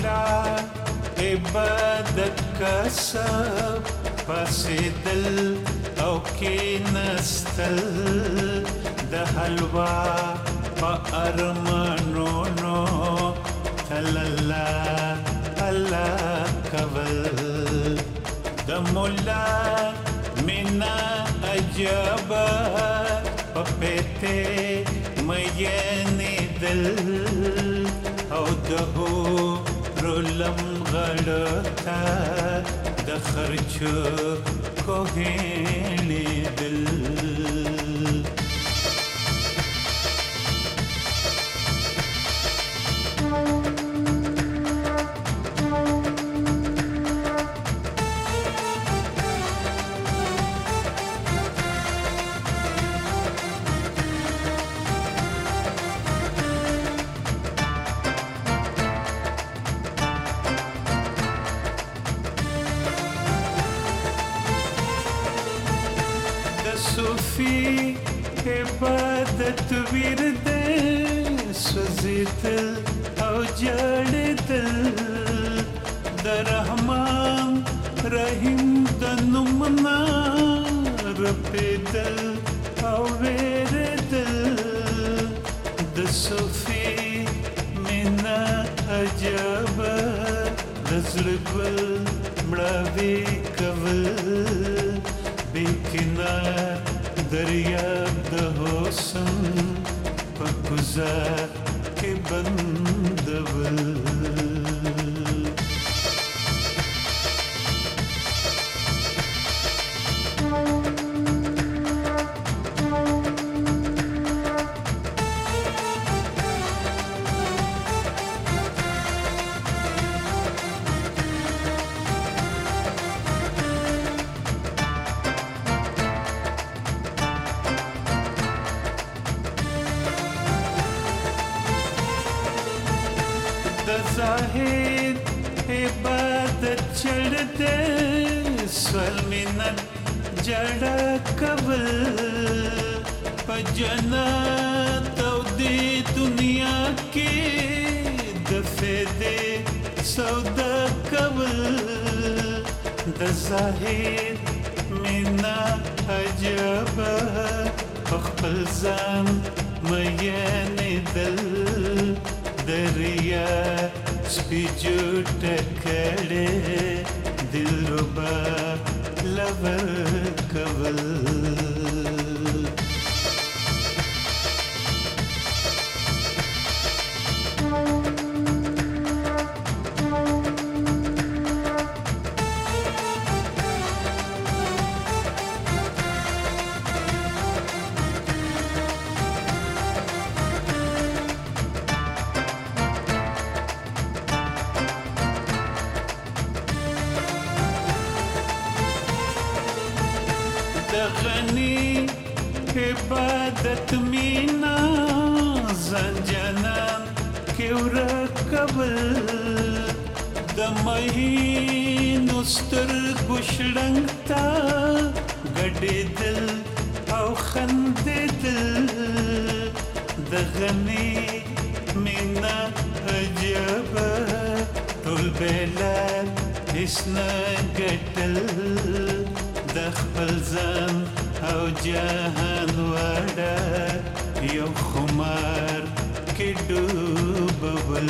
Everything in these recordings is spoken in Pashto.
مولا عبادت کسب پسیدل او کینستل د حلوا په ارمانونو تللا الله کول د مولا مینا عجب پپته مېنې دل او دهو رولم غړتا د خرچ کوهلې دل صوفی عبادت ورد سوزیدل او جړدل د رحمان رحیم د نومنا رپیدل او وردل د صوفی مینا عجب د زړګل مړاوي کول بیکنا دریاب د حسن په گزار کې بندول زاهد عبادت چړده سوال منت جړه کول په جنت او دې دنیا کې د فدې سودا کول د زاهد مینا عجب خپل ځان مېنې دل دریا سپیجو ټکړې دلربا لور کول غنی عبادت مینا زنجانان کیورا کبل د مهینو سترګو شړنګتا ګډېدل او خندېدل د غنی مینا عجب ټول بلاد اسنا ګټل د خپل ځان او جهان وړه یو خمار کې ډوبول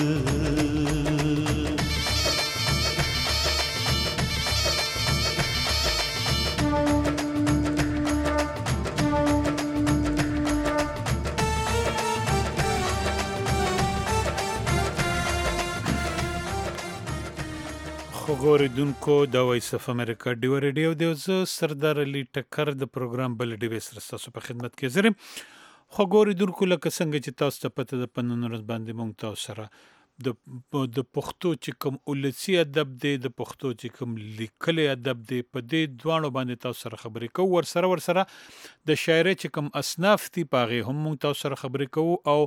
خوګوریدونکو د وایس اف امریکا ډیو ریډیو دی زه سردار علي ټکر د پروګرام بل ډیوي سره تاسو په خدمت کې زرم خوګوریدونکو لکه څنګه چې تاسو ته پته د پنن ورځ باندې مونږ تاسو سره د پښتو چې کوم اولسي ادب دی د پښتو چې کوم لیکلي ادب دی په دې دوانو باندې تاسو سره خبرې کوو ورسره د شاعرۍ چې کوم اصناف دي پاغه هم مونږ تاسو سره خبرې کوو او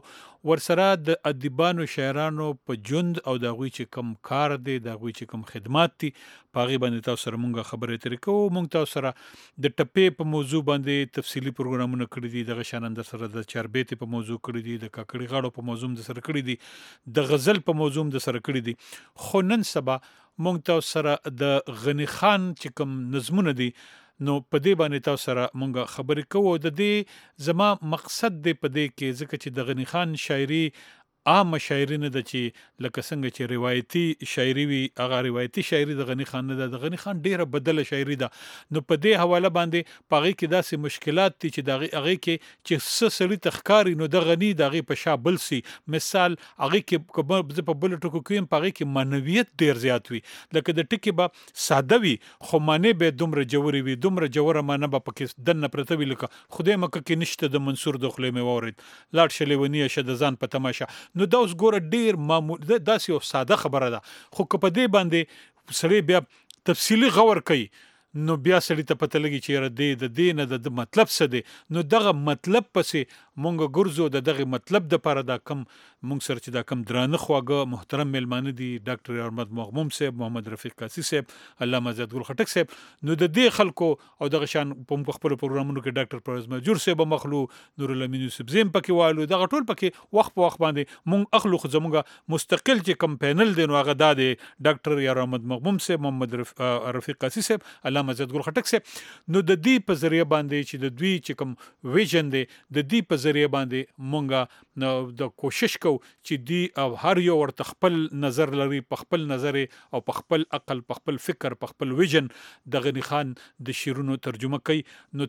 ورسره د ادیبانو شاعرانو په ژوند او د هغوی چې کم کار دی د هغوی چې کم خدمات دي په هغې باندې تاسو سره مونږ خبرې اترې کوو. مونږ تاسو سره د ټپې په موضوع باندې تفصیلي پروګرامونه کړي دي، دغه شان هم در سره د چاربیتې په موضوع کړي دي، د کاکړي غاړو په موضوع هم در سره کړي دي، د غزل په موضوع هم در سره کړي دي. خو نن سبا مونږ تاسو سره د غني خان چې کوم نظمونه دي نو په دې باندې تاسو سره مونږ خبرې کوو. د دې زما مقصد دی په دې کې ځکه چې د غني خان شاعري عامه شاعري نه ده چې لکه څنګه چې روایتي شاعري وي، هغه روایتي شاعري د غني خان نه ده. د غني خان ډیره بدله شاعري ده. نو په دې حواله باندې په هغې کې داسې مشکلات دي چې د هغې کې چې څه سړي ته ښکاري نو د غني د هغې په شا بل سي. مثال هغې کې زه په بلو ټکو کې یم، په هغې کې معنویت ډېر زیات وي. لکه د ټکي به ساده وي خو معنی به دومره جوړې وي، دومره جوړه معنی به پکې دننه پرته وي لکه خدای مکه کې نشته د منصور د خولې مې واورېد لاړ شه لیونیه شه د ځان په تماشه. نو دا اوس ګوره ډېر معمول داسې یو ساده خبره ده، خو که په دې باندې سړی بیا تفصیلي غور کوي نو بیا سړي ته پته لګي چې یاره د دې نه د مطلب څه دی. نو دغه مطلب پسې مونږ ګرځو، د دغه مطلب دپاره دا کم مونږ سره چې دا کم درانه خواږه محترم میلمانه دي، ډاکټر احمد مغموم صاحب، محمد رفیق قاصي صاحب، علامه زیادګل خټک صاحب. نو د دې خلکو او دغه شان په خپلو پروګرامونو کې ډاکټر پرویز مهجور صاحب هم اخلو، نورالامین یوسف زی هم پکې والو، دغه ټول پکې وخت په وخت باندې مونږ اخلو. خو زمونږ مستقل چې کم پینل دی نو هغه دا دی ډاکټر یار احمد مغموم صاحب، محمد رفیق قاصي صاحب، علامه زیادګل خټک صاحب. نو د دې په ذریعه باندې چې د دوی چې کوم ویژن دی د دې په ذریعه باندې مونږ د کوشش کو چې دی او هر یو ورته خپل نظر لري، په خپل نظر او په خپل عقل، په خپل فکر، په خپل ویژن د غني خان د شعرونو ترجمه کوي. نو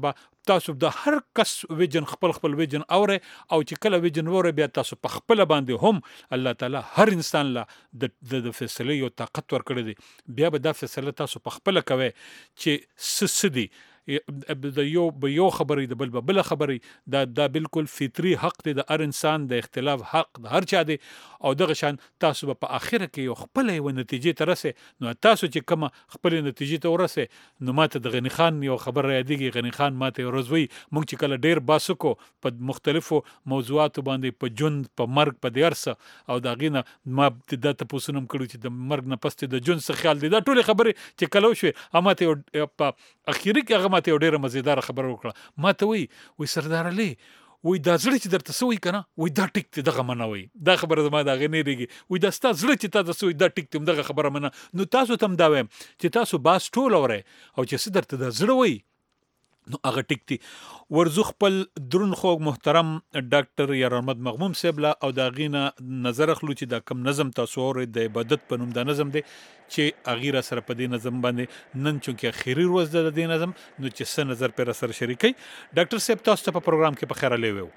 تاسو د هر کس ویژن خپل ویژن اورئ او چې کله ویژن وره بیا تاسو په خپل باندې هم الله تعالی هر انسان لا د فیصله یو طاقت ورکړي دی. بیا به دا فیصله تاسو په خپل کوي چې څه دي د یو خبرې د بل بل خبرې دا بالکل فطری حق دی د هر انسان، د اختلاف حق د هر چا دی. او دغه شان تاسو به په اخره کې یو خپل یو نتیجې ته رسئ. نو تاسو چې کومه خپل نتیجې ته ورسئ نو ماته د غني خان یو خبر را یادېږي. غني خان ماته یو ورځ وایي موږ چې کله ډېر باسو کو په مختلفو موضوعاتو باندې، په ژوند، په مرګ، په دې هر څه، او د هغې نه ما دا تپوسونه هم کړي چې د مرګ نه پس د ژوند څه خیال دی. دا ټولې خبرې چې کله وشوې ماته یو په اخري کې هغه ماته یو ډېره مزیداره خبره وکړه. ماته وایي سردار علي وای دا زړه چې درته څه وایي که نه وایي دا ټیک دی دغه منه وایي. دا خبره زما د هغې نه هېرېږي. وایي دا ستا زړه چې تا ته څه وایي دا ټیک دی همدغه خبره منه. نو تاسو ته هم دا وایم چې تاسو باس ټول اورئ او چې څه درته دا زړه وایي نو هغه ټیک دی. ورزو خپل درون خوږ محترم ډاکټر یار احمد مغموم صاحب له او د هغې نه نظر اخلو چې دا کم نظم تاسو اورئ د عبادت په نوم دا نظم دی چې هغې را سره په دې نظم باندې نن چونکې اخري ورځ ده د دې نظم نو چې څه نظر پرې را سره شریکوي. ډاکټر صاحب تاسو ته په پروګرام کې په خیر علی ویو.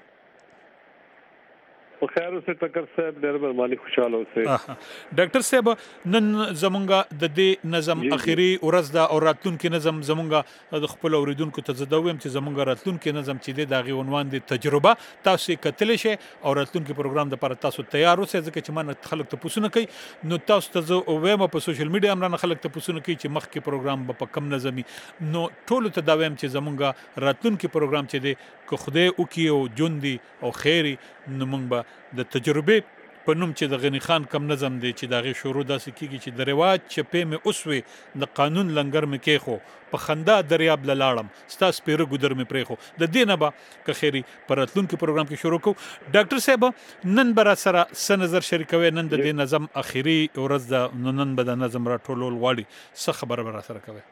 په خیر اوسه ټکر صاحب ډېر مهرباني خوشاله اوسه. ډاکټر صاحب نن زمونږ د دې نظم اخري ورځ ده او راتلونکي نظم زمونږ د خپل اوریدونکو ته زه دا وایم چې زمونږ راتلونکي نظم چې دی د هغې عنوان دی تجربه. تاسو یې کتلی شئ او راتلونکي پروګرام دپاره تاسو تیار اوسئ ځکه چې ما نه خلک تپوسونه کوي. نو تاسو ته زه وایم په سوشل میډیا هم رانه خلک تپوسونه کوي چې مخکې پروګرام به په کم نظمي. نو ټولو ته دا وایم چې زمونږ راتلونکي پروګرام چې دی که خدای وکړي او ژوند دی او خیر نو موږ به د تجربې په نوم چې د غني خان کم نظم دی چې د هغې شروع داسې کېږي چې د رواج چپې مې اوس وې د قانون لنګر مې کېښو په خندا دریاب له لاړم ستا سپېره ګودر مې پرېښو. د دې نه به که خیري په راتلونکي پروګرام کې شروع کوو. ډاکټر صاحب نن به را سره څه نظر شریکوئ؟ نن د دې نظم اخري ورځ ده نو نن به د نظم راټولول غواړي. څه خبره به را سره کوئ؟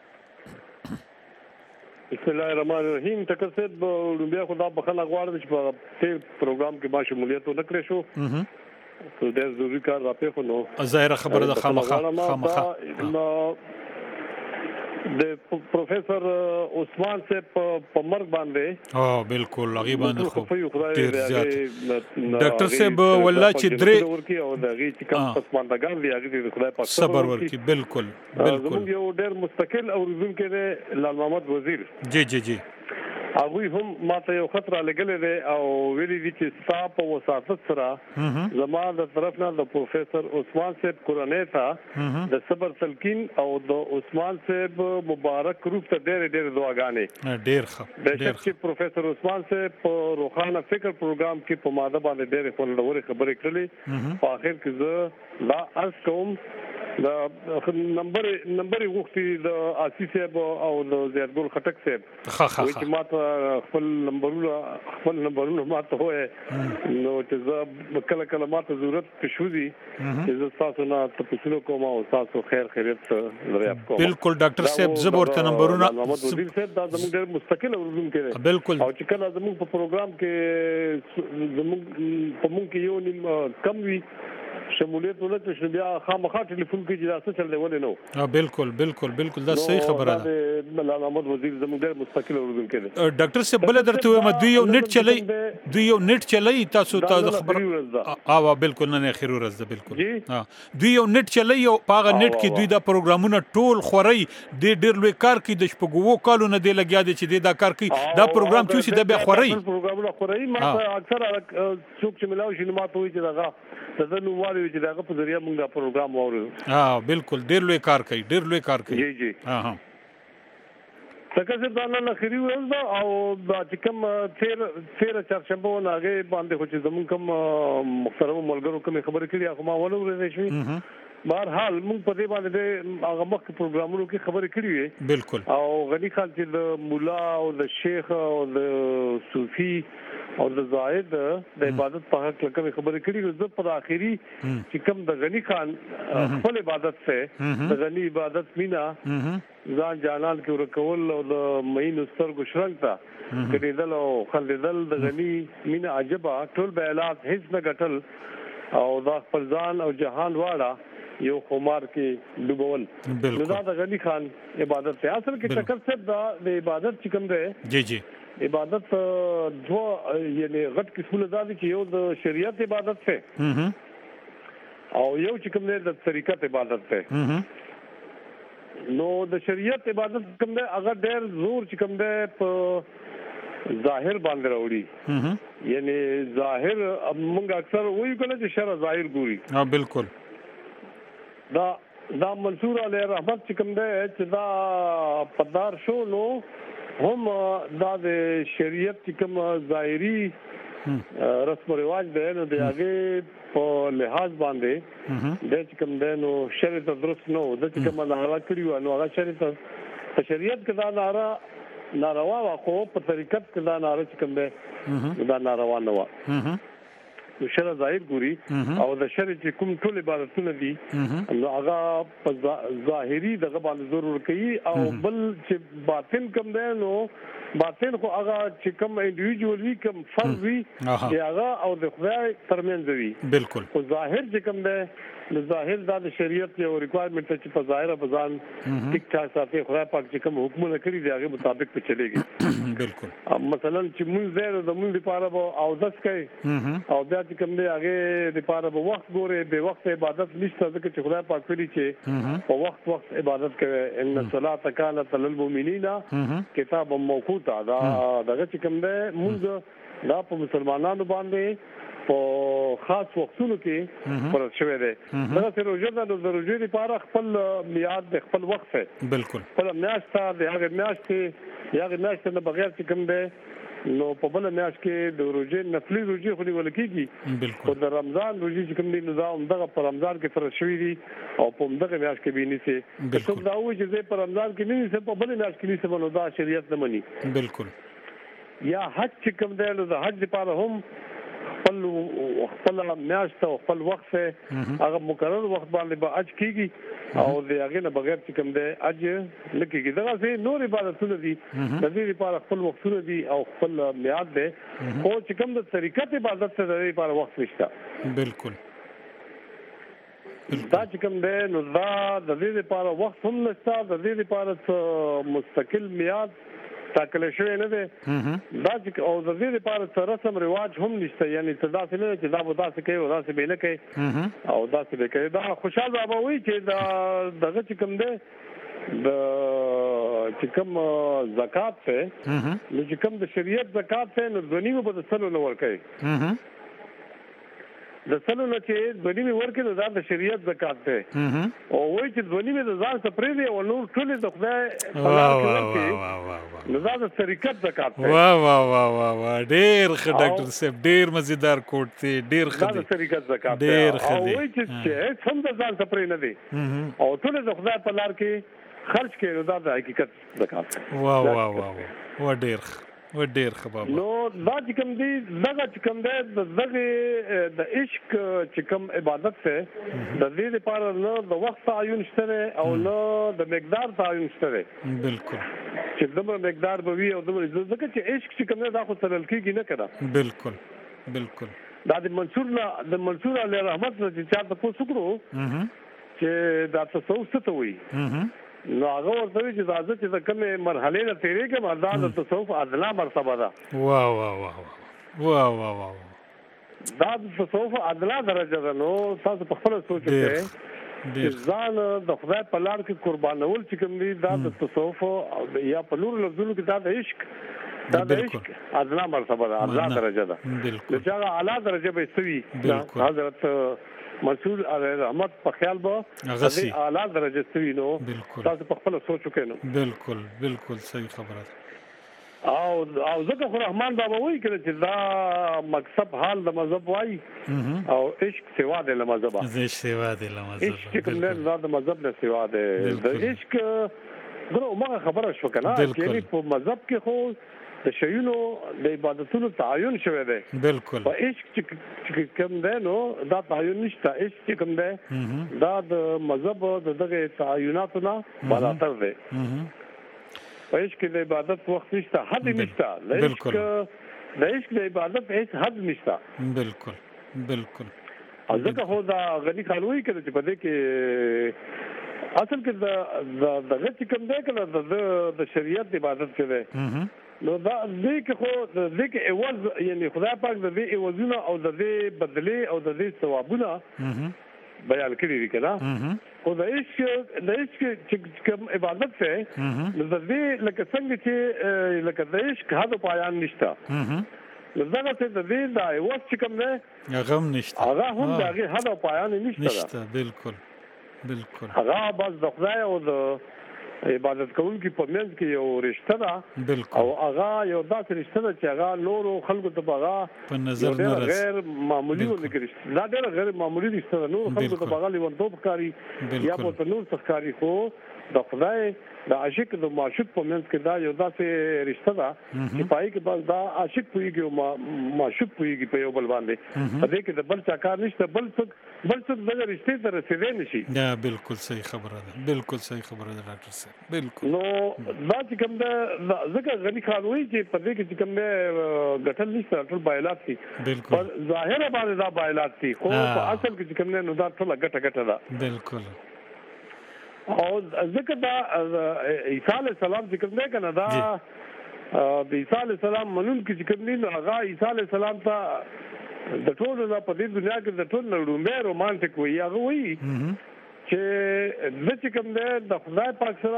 بسم الله الرحمن الرحیم. ټکر صاحب بیا خدا بخښنه غواړم چې په دې پروګرام کې ما شمولیت ونه کړی شو. ډېر ضروري کار راپېښو نو ظاهره خبره ده خامخا د پروفیسور عثمان صاحب په مرګ باندې بالکل هغې باندې خو ډېر زیات ډاکټر صاحب والله چې صبر ورکړي. بالکل زموږ یو ډېر مستقل اورېدونکی دی لال محمد وزیر. جی هغه هم ماته یو خطر لګلې ده او ویلي دي چې صاحب او وساتت سره زما د طرف نه د پروفیسور عثمان صاحب قرانه ته د صبر تلقین او د عثمان صاحب مبارک روح ته ډېر دعاګانې ډېر ښه د چې پروفیسور عثمان صاحب په روخانه فکر پروګرام کې په ماده باندې ډېر خوندورې خبرې کړلې په اخر کې زه لا اس کوم د نمبر وختي د آسی صاحب او د زیادګل خټک صاحب چې ماته خپل نمبرونه ماته وې نو چې زه کله ماته ضرورت پښو دي چې زه تاسو نه تاسو کوم او تاسو خیریت دریاب کوم بالکل ډاکټر صاحب زبورته نمبرونه محمد وزیر صاحب دا زموږ ډېر مستقل اوریدونکو دی بالکل او چې کله زموږ په پروګرام کې زموږ په مونږ کې یو نیم کم وي شمولیت ولته چې بیا خامخا ټلیفون کې جلسه چل دی ولې نو بالکل دا صحیح خبره ده مولا محمد وزیر زموږ ډېر مستقل اوریدونکو دی ډاکټر صاحب بل درته وایم دوی یو نیټ چلای تاسو ته خبر او بالکل نه اخر ورځ ده بالکل دوی یو نیټ چلای او پاغه نیټ کې دوی دا پروګرامونه ټول خوري د ډېر لوی کار کوي د شپږو کالونو دی لګیا دي چې دا کار کوي دا پروګرام چې دا به خوري پروګرامونه خوري ما اکثر څوک چې ملاوي شي ما ته وي چې دا زنه واري چې دا په ذریعہ موږ دا پروګرام وورو بالکل ډېر لوی کار کوي جی څنګه دا نه خري ورځ او دا چې کوم تیر چرشنبه وناګه باندې خو چې زمون کوم محترم ملګرو کوم خبرې کړي هغه ما ولورې شي بهرحال موږ په دې باندې هغه مخ پروګرامونو کې خبرې کړې وي بالکل او غني خان چې د مولا او د شیخ او د صوفي او د زاهد د عبادت په حق کوم خبرې کړې زه په اخیری چې کوم د غني خان خپل عبادت څخه د غني عبادت مینا ځان جانان کې ورکول او د مین سترګو شرنګ تا کېدل او خلدل د غني مینا عجبا ټول بیلات هیڅ نه غټل او دا خپل ځان او جهان واړه یو خمار کې ډوبول نو دا د غني خان عبادت ته اصل کې ټکر څه دا د عبادت چې کوم دی جی عبادت دو یعنی غټ قسمه ده چې یو د شریعت عبادت څه او یو چې کوم دی د طریقت عبادت څه نو د شریعت عبادت کوم دی هغه ډېر زور چې کوم دی په ظاهر باندې راوړي یعنی ظاهر موږ اکثر وایو کله چې شرع ظاهر ګوري بالکل دا منصور علی رحمت چې کوم دی چې دا پدار شو نو هم دا د شریعت چې کوم ظاهري رسم او رواج دی نو د هغه په لحاظ باندې د چې کوم دی نو شریعت درست نو د چې کوم ناروا کړیو نو هغه شریعت کې دا ناروا واخو په طریقت کې دا ناروا چې کوم دی دا ناروا نه و نو شرع ظاهر ګوري او د شرع چې کوم ټول عبادتونه دي نو هغه په ظاهري دغه باندې ضرور کوي او بل چې باطن کوم دی نو باطن خو هغه چې کوم انډیویډوال وی کوم فرد وی چې هغه او د خدای ترمنځ وی بالکل او ظاهر چې کوم دی نو ظاهر د شریعت یو ریکوایرمنت چې په ظاهر بزان ټیک ټاک ساتي خدای پاک چې کوم حکمونه کړی دی هغه مطابق په چلےږي بالکل مثلا چې موږ زه د موږ لپاره او داس کوي او بیا چې کوم دی هغه لپاره به وخت ګوره به وخت عبادت نشته ځکه چې خدای پاک کړی چې په وخت عبادت کوي ان الصلاه كانت للمؤمنین کتاب موقوتا دا دغه چې کوم دی موږ دا په مسلمانانو باندې په خاص وختونو کې پر شوې ده دا چې روزه د روزې لپاره خپل میعاد د خپل وخت ہے بالکل خپل میاشت د هغه میاشت نه بغیر چې کوم ده نو په بل میاشت کې د روزې نفلي روزې خو نیول کېږي بالکل د رمضان روزې چې کوم دي نظام دغه په رمضان کې فرض شوی دي او په دغه میاشت کې به نيسي څوک دا وایي چې زه په رمضان کې نه نيسم په بل میاشت کې نيسم نو دا شریعت نه مني بالکل یا حج چې کوم ده نو د حج لپاره هم خپل میاشت او خپل وخت هغه مقرر وخت باندې به اج کیږي او د هغه نه بغیر چې کوم دی اج لکېږي دا څه نور عبادتونه دي د دې لپاره خپل وختونه دي او خپل میعاد دی خو چې کوم د طریقت عبادت ته د دې لپاره وخت نشته بالکل دا چې کوم دی نو دا د دې لپاره وخت هم نشته د دې لپاره مستقل میعاد تاکل شوی نه دی دا چې او د دې لپاره رسم رواج هم نشته یعنی تدا څه نه چې دا به تاسو کوي او تاسو به نه کوي او دا څه به کوي دا خوشاله بابا وایي چې دا دغه چې کوم دی د چې کوم زکات ته نو چې کوم د شریعت زکات ته نو ځنیو په سلو نو ورکړي د سلو نه چې ځنیو ورکړي دا د شریعت زکات ته او وایي چې ځنیو د ځان سپری دی او نور ټول د خدای په لار کې ورکړي نو دا د شریعت زکات ته واه ډیر ښه ډاکټر صاحب ډیر مزیدار کوټ دی ډیر ښه دا د شریعت زکات ته ډیر ښه او وایي چې څوم د ځان سپری نه دی او ټول د خدای په لار کې خرج کړي دا د حقیقت زکات واه ډیر ښه بابا نو دا چې کوم دی دغه چې کوم دی دغه د عشق چې کوم عبادت څه د دې لپاره نو د وخت تعین شته او نو د مقدار تعین شته بالکل چې دغه مقدار به وي او دغه ځکه چې عشق چې کوم دی دا خو تلل کېږي نه کړه بالکل دا د منصور علی رحمت چې چا د پوسوکرو چې دا تصوف څه ته وایي نو هغه ورته چې دا چې د کومه مرحله نه تیرې کې مرزان د تصوف ادنا مرتبه ده واه دا د تصوف ادنا درجه ده نو تاسو په خپل سوچ کې ځان د خدای په لار کې قربانول چې کوم دي دا د تصوف یا په نور لفظونو کې دا د عشق ادنا مرتبه ده ادنا درجه ده چې هغه اعلی درجه به سوي حضرت منصور علی رحمت په خیال به د اعلی درجه سوي نو تاسو په خپل سوچ وکړئ بالکل صحیح خبره او ځکه خو رحمان بابا وایي چې دا مکسب حال د مذهب وایي او عشق سوا د مذهب عشق کوم نه د مذهب نه سوا د عشق غره موږ خبره شو کنه چې په مذهب کې خو د شیونو د عبادتونو تعین شوی دی بالکل په عشق چې کوم دی نو دا تعین نشته عشق چې کوم دی دا د مذهب دغه تعیناتو نه بالاتر دی په عشق د عبادت وخت نشته حد نشته د عشق د عبادت هیڅ حد نشته بالکل ځکه خو دا غنی خانوي کړي چې په دې کې اصل کې د غتی کوم دی کنه د شریعت عبادت کې دی نو دا دې کې خو دې کې ایواز یعنی خدای پاک د دې ایوازونه او د دې بدلې او د دې ثوابونه بیان کړی دی کنه خو د عشق چې کوم عبادت څه نو د دې لکه څنګه چې لکه د عشق هغه پایان نشته لږه څه د دې دا ایواز چې کوم نه هغه نشته هغه هم دغه هغه پایان نشته بالکل هغه بس د خدای او د عبادت کوونکی په منځ کې یو رشتہ ده او هغه یو داسې رشتہ ده چې هغه نورو خلکو ته هغه په نظر نه راځي غیر معمولی ونګري دا ډېر غیر معمولی رشتہ ده نور خلکو ته هغه لیونتوب ښکاري یا په نور څه ښکاري خو د خدای د عاشق د معشوق په منځ کې دا یو داسې رشتہ ده چې پای کې بس دا عاشق پويږي او معشوق پويږي په یو بل باندې په دې کې د بل چا کار نشته بل څه د رشتې ته رسیدې نشي دا بالکل صحیح خبره ده ډاکټر صاحب بالکل نو دا چې کوم ده ځکه غنی خان وایي چې په دې کې چې کوم ده غټل نشته ټول بایلات دي پر ظاهر باندې دا بایلات دي خو په اصل کې چې کوم ده نو دا ټول غټه ده بالکل او ځکه دا عیسی علیه السلام چې کوم ده کنه دا د عیسی علیه السلام منون کې چې کوم نه هغه عیسی علیه السلام ته د ټولو نه په دې دنیا کې د ټولو لومړی رومانټیک وي هغه وایي چې د چې کوم ده د خدای پاک سره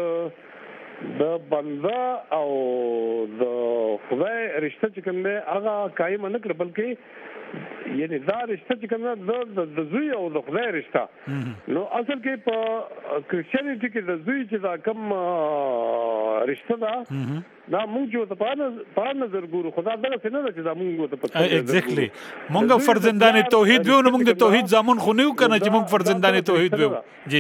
د بنده او د خدای رشتہ چې کوم ده هغه قائم نه کړ بلکې یعنی دا رشتہ چې کوم ده د زوی او د خدای رشتہ نو اصل کې په کرسچینټی کې د زوی چې دا کوم رشتہ ده دا موږ جو ته په نظر ګورو خدا دغه څه نه چې دا موږ ته پته ایگزیکټلی موږ فرزندان توحید وو نو موږ د توحید زامن خو نه کنه چې موږ فرزندان توحید وو جی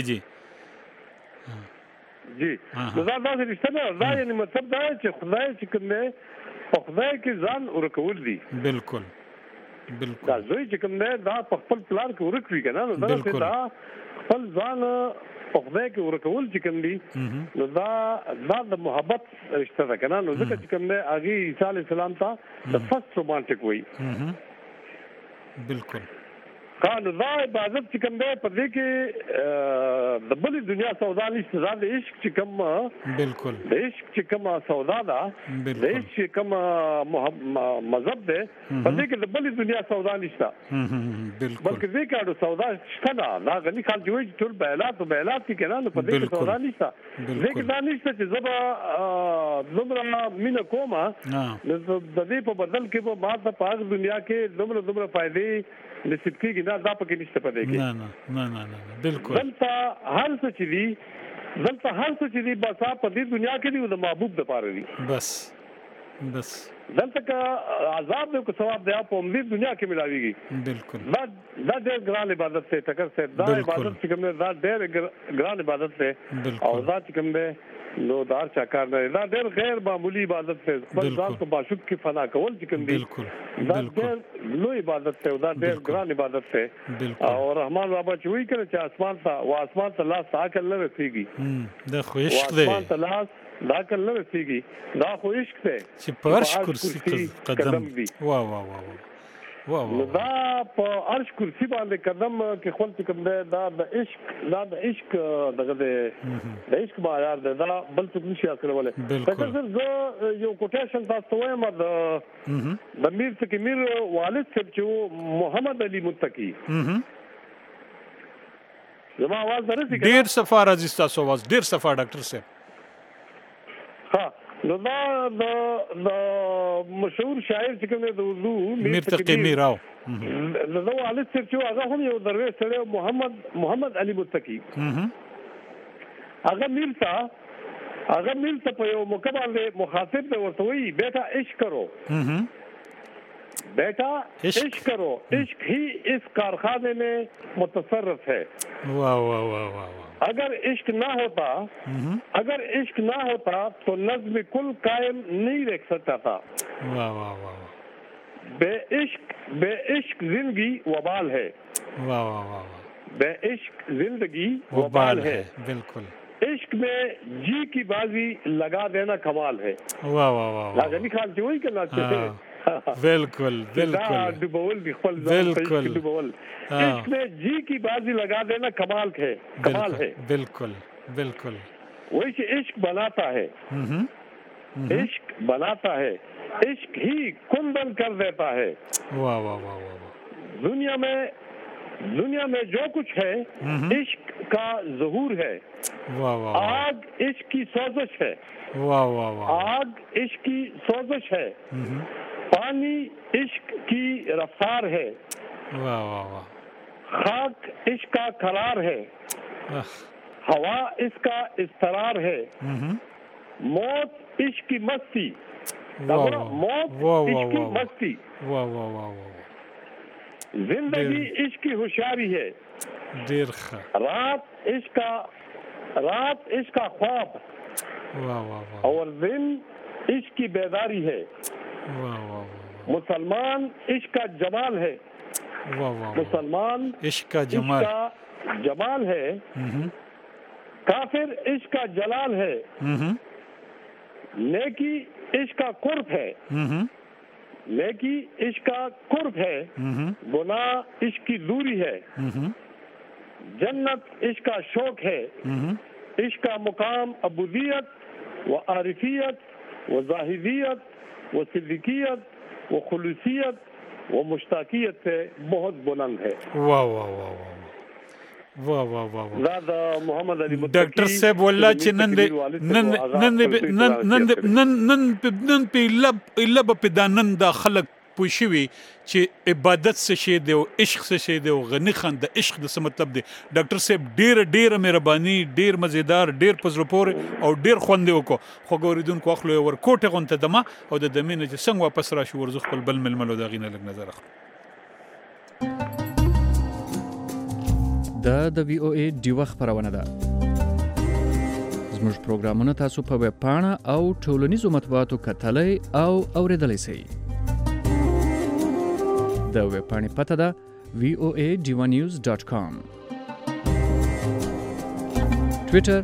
نو دا رشتہ نه دا یعنی مطلب دا چې خدای چې کوم نه په خدای کې ځان ورکول دي بالکل دا زوی چې کوم نه دا په خپل پلان کې ورکوي کنه نو دا خپل ځان په خدای کې ورکول چې کوم دي نو دا د محبت رشتہ ده کنه نو ځکه چې کوم نه اغي عیسی علیه السلام ته د فرست رومانټیک وای بالکل قانو دا عبادت چې کوم دی په دې کې د بل دنیا سودا نشته، دا د عشق چې کوم بالکل د عشق چې کوم سودا ده، د عشق چې کوم مذهب ده، په دې کې د بل دنیا سودا نشته. بالکل بلکې دې کې سودا شته نه. دا غني خلک وایي چې ټول بیلات او بیلات کې نه، په دې کې سودا نشته. دې کې دا نشته چې زبا دومره مینه کومه د دې په بدل کې به ما ته په دنیا کې دومره فائدې نصیب کیږي. دا پکې نشته په دې کې. نه بالکل. دلته هر څه چې دي بس په دې دنیا کې دی د محبوب د پاره دي. بس دلته کا عذاب او ثواب دی په دې دنیا کې ملاويږي. بالکل. دا ډېر ګران عبادت ته ټکر سره دا عبادت چې کوم دا ډېر ګران عبادت ته او دا چې کوم دی نو دار چا کار نه. دا ډېر غیر معمولی عبادت ته خپل ځان په باشد کې فنا کول چې کوم دی. دا ډېر لوی عبادت ته، دا ډېر ګران عبادت ته. او رحمان بابا چې وایي کړي چې اسمان ته لاس عقل نه رسیږي. دا خو عشق دی. اسمان ته لاس دا عقل نه رسیږي. دا خو عشق دی چې پرش کرسی قدم دی. واه نو دا په عرش کرسی باندې قدم کې خپل کوم دی. دا د عشق دغه د عشق معیار دی. دا بل څه نشي اکرولای. تاسو زه یو کوټیشن تاسو وایم د میر څخه میر والد صاحب چې محمد علي متقی. زما आवाज درته ډیر صفه راځي تاسو आवाज ډیر صفه ډاکټر صاحب. ها نو دا د مشهور شاعر چې کوم د اردو میر تقی میراو نو والد صاحب چې هغه هم یو درویش سره محمد علي متقی. هغه میر په یو موقع باندې مخاطب ته ورته وی بیٹا عشق کرو. بیٹا عشق کرو. عشق ہی اس کارخانے میں متصرف ہے. واہ اگر عشق نہ ہوتا تو نظم کل قائم نہیں رہ سکتا تھا. بے عشق زندگی وبال ہے. بے عشق زندگی وبال ہے. بالکل. عشق میں جی کی بازی لگا دینا کمال ہے. غنی خان جی وہی کرنا چاہتے. بالکل ڈبول بھی خپل ځان ډوبول. عشق میں جی کی بازی لگا دینا کمال ہے. بالکل. وہی سے عشق بناتا ہے. عشق ہی کندن کر دیتا ہے. دنیا میں جو کچھ ہے عشق کا ظہور ہے. آگ عشق کی سوزش ہے. آگ عشق کی سوزش ہے. پانی عشق کی رفتار ہے. خاک عشق کا قرار ہے. ہوا اس کا اضطرار ہے. موت عشق کی مستی. موت عشق کی مستی. زندگی عشق کی ہوشیاری ہے. رات عشق کا خواب اور دن عشق کی بیداری ہے. مسلمان عشق کا جمال ہے. مسلمان عشق کا جمال ہے. کافر عشق کا جلال ہے. نیکی عشق کا قرب ہے. نیکی عشق کا قرب ہے. گناہ عشق کی دوری ہے. جنت عشق کا شوق ہے. عشق کا مقام عبودیت و عارفیت و زاہدیت و صدیقیت و خلوصیت و مشتاقیت سے بہت بلند ہے. ډاکټر صاحب والله چې نن په لب په دانن د خلک پوښوي چې عبادت څه شی دی او عشق څه شی دی او غنی خان د عشق د څه مطلب دی. ډاکټر صاحب ډیر مهرباني، ډیر مزیدار، ډیر پزړه پورې او ډیر خوند وکړو. خو ګوریدونکو اخلو ور کوټه غونته دمه او د دمینه چې څنګه واپس راشي ورزخ خپل بل ململو دا غینه لګ نظر اخلو. دا د وی او ای ډیوه خبرونه ده. زموږ پروګرامونه تاسو په ویب پاڼه او ټولنیزو مطبوعاتو کتلای او اوریدلای شئ. د ویب پاڼې پته ده voanews.com. Twitter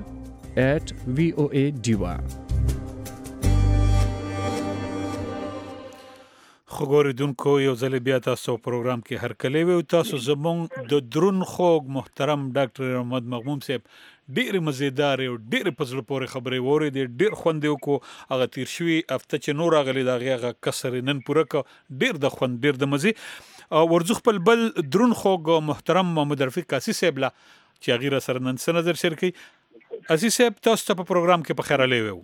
@voadiva. خو ګوریدونکو یو ځل بیا تاسو پروګرام کې هرکلی وي او تاسو زمونږ د درون خوږ محترم ډاکټر محمد مغموم صاحب ډېرې مزیدار او ډېرې په زړه پورې خبرې واورېدې، ډېر خوند یې وکړو. هغه تیر شوي هفته چې نور راغلی د هغې هغه کسر یې نن پوره کړ، ډېر د خوند ډېر د مزې. ورځو خپل بل درون خوږ محترم محمد رفیق کاسي صاحب له چې هغې را سره نن څه نظر شیر کوي. عزیز صاحب تاسو ته په پروګرام کې په خیر راغلی وو.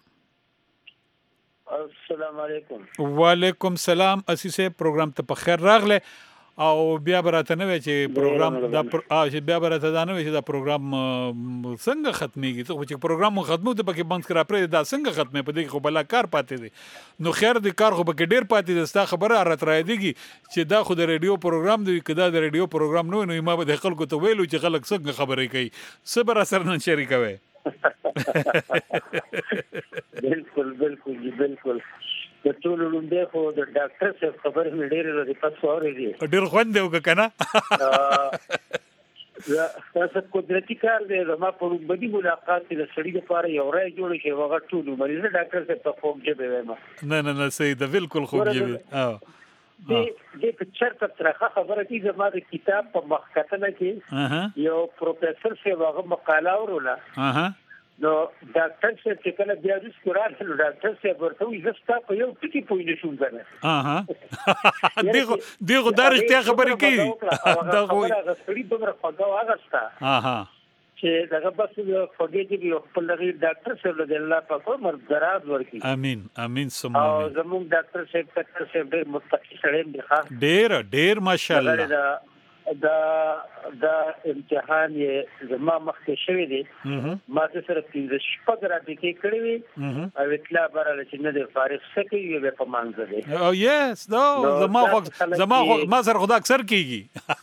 السلام علیکم. وعلیکم سلام. اسی صاحب پروګرام ته په خیر راغله او بیا براته نه وی چې پروګرام دا بیا براته دا نه وی چې دا پروګرام څنګه ختميږي. ته چې پروګرام ختمو ته پکې بند کړه پرې دا څنګه ختمه په دې خو بلا کار پاتې دي. نو خیر دې کار خو پکې ډیر پاتې دي. ستا خبره رات را دیږي چې دا خو د ریډیو پروګرام دی، کدا د ریډیو پروګرام نو ما به د خلکو ته ویلو چې خلک څنګه خبرې کوي. صبر اثر نه شریکوي. بالکل بالکل جی بالکل. د ټول لومبه خو د ډاکټر څخه خبر مې ډېر لري پاتې اورېږي. ډېر خوند دی وکنه. تاسو قدرتي کار دی. زما په بدی ملاقات د سړي لپاره یو راي جوړ شي وغه ټول مریض ډاکټر څخه خوب جبه وایم. نه صحیح ده بالکل خوب جبه. دې په چرته ترخه خبره کی زما د کتاب په مخکتنه کې یو پروفیسور سی هغه مقاله وروله. نو ډاکټر څخه چې کله بیا د سکورال نو ډاکټر څخه ورته وي زستا په یو ټکی پوي نشم کنه. دغه درجه خبرې کوي. دا خو غسړي دومره فګاو اغستا. چې دغه بس فګې دی خپل ډاکټر څخه د الله په کوم مرزرات ورکی. امين امين ثم امين. او زموږ ډاکټر څخه ډېر متقي سره دی ښه. ډېر ماشاءالله. دا امتحان یې زما مخکې شوی دی. ما سره 15 شپږ راټیکې کړې وي او اطلاع براله چې نه د فارغ سکی یو په مانځ دی. او یس زما ما سره خدا اکثر کیږي.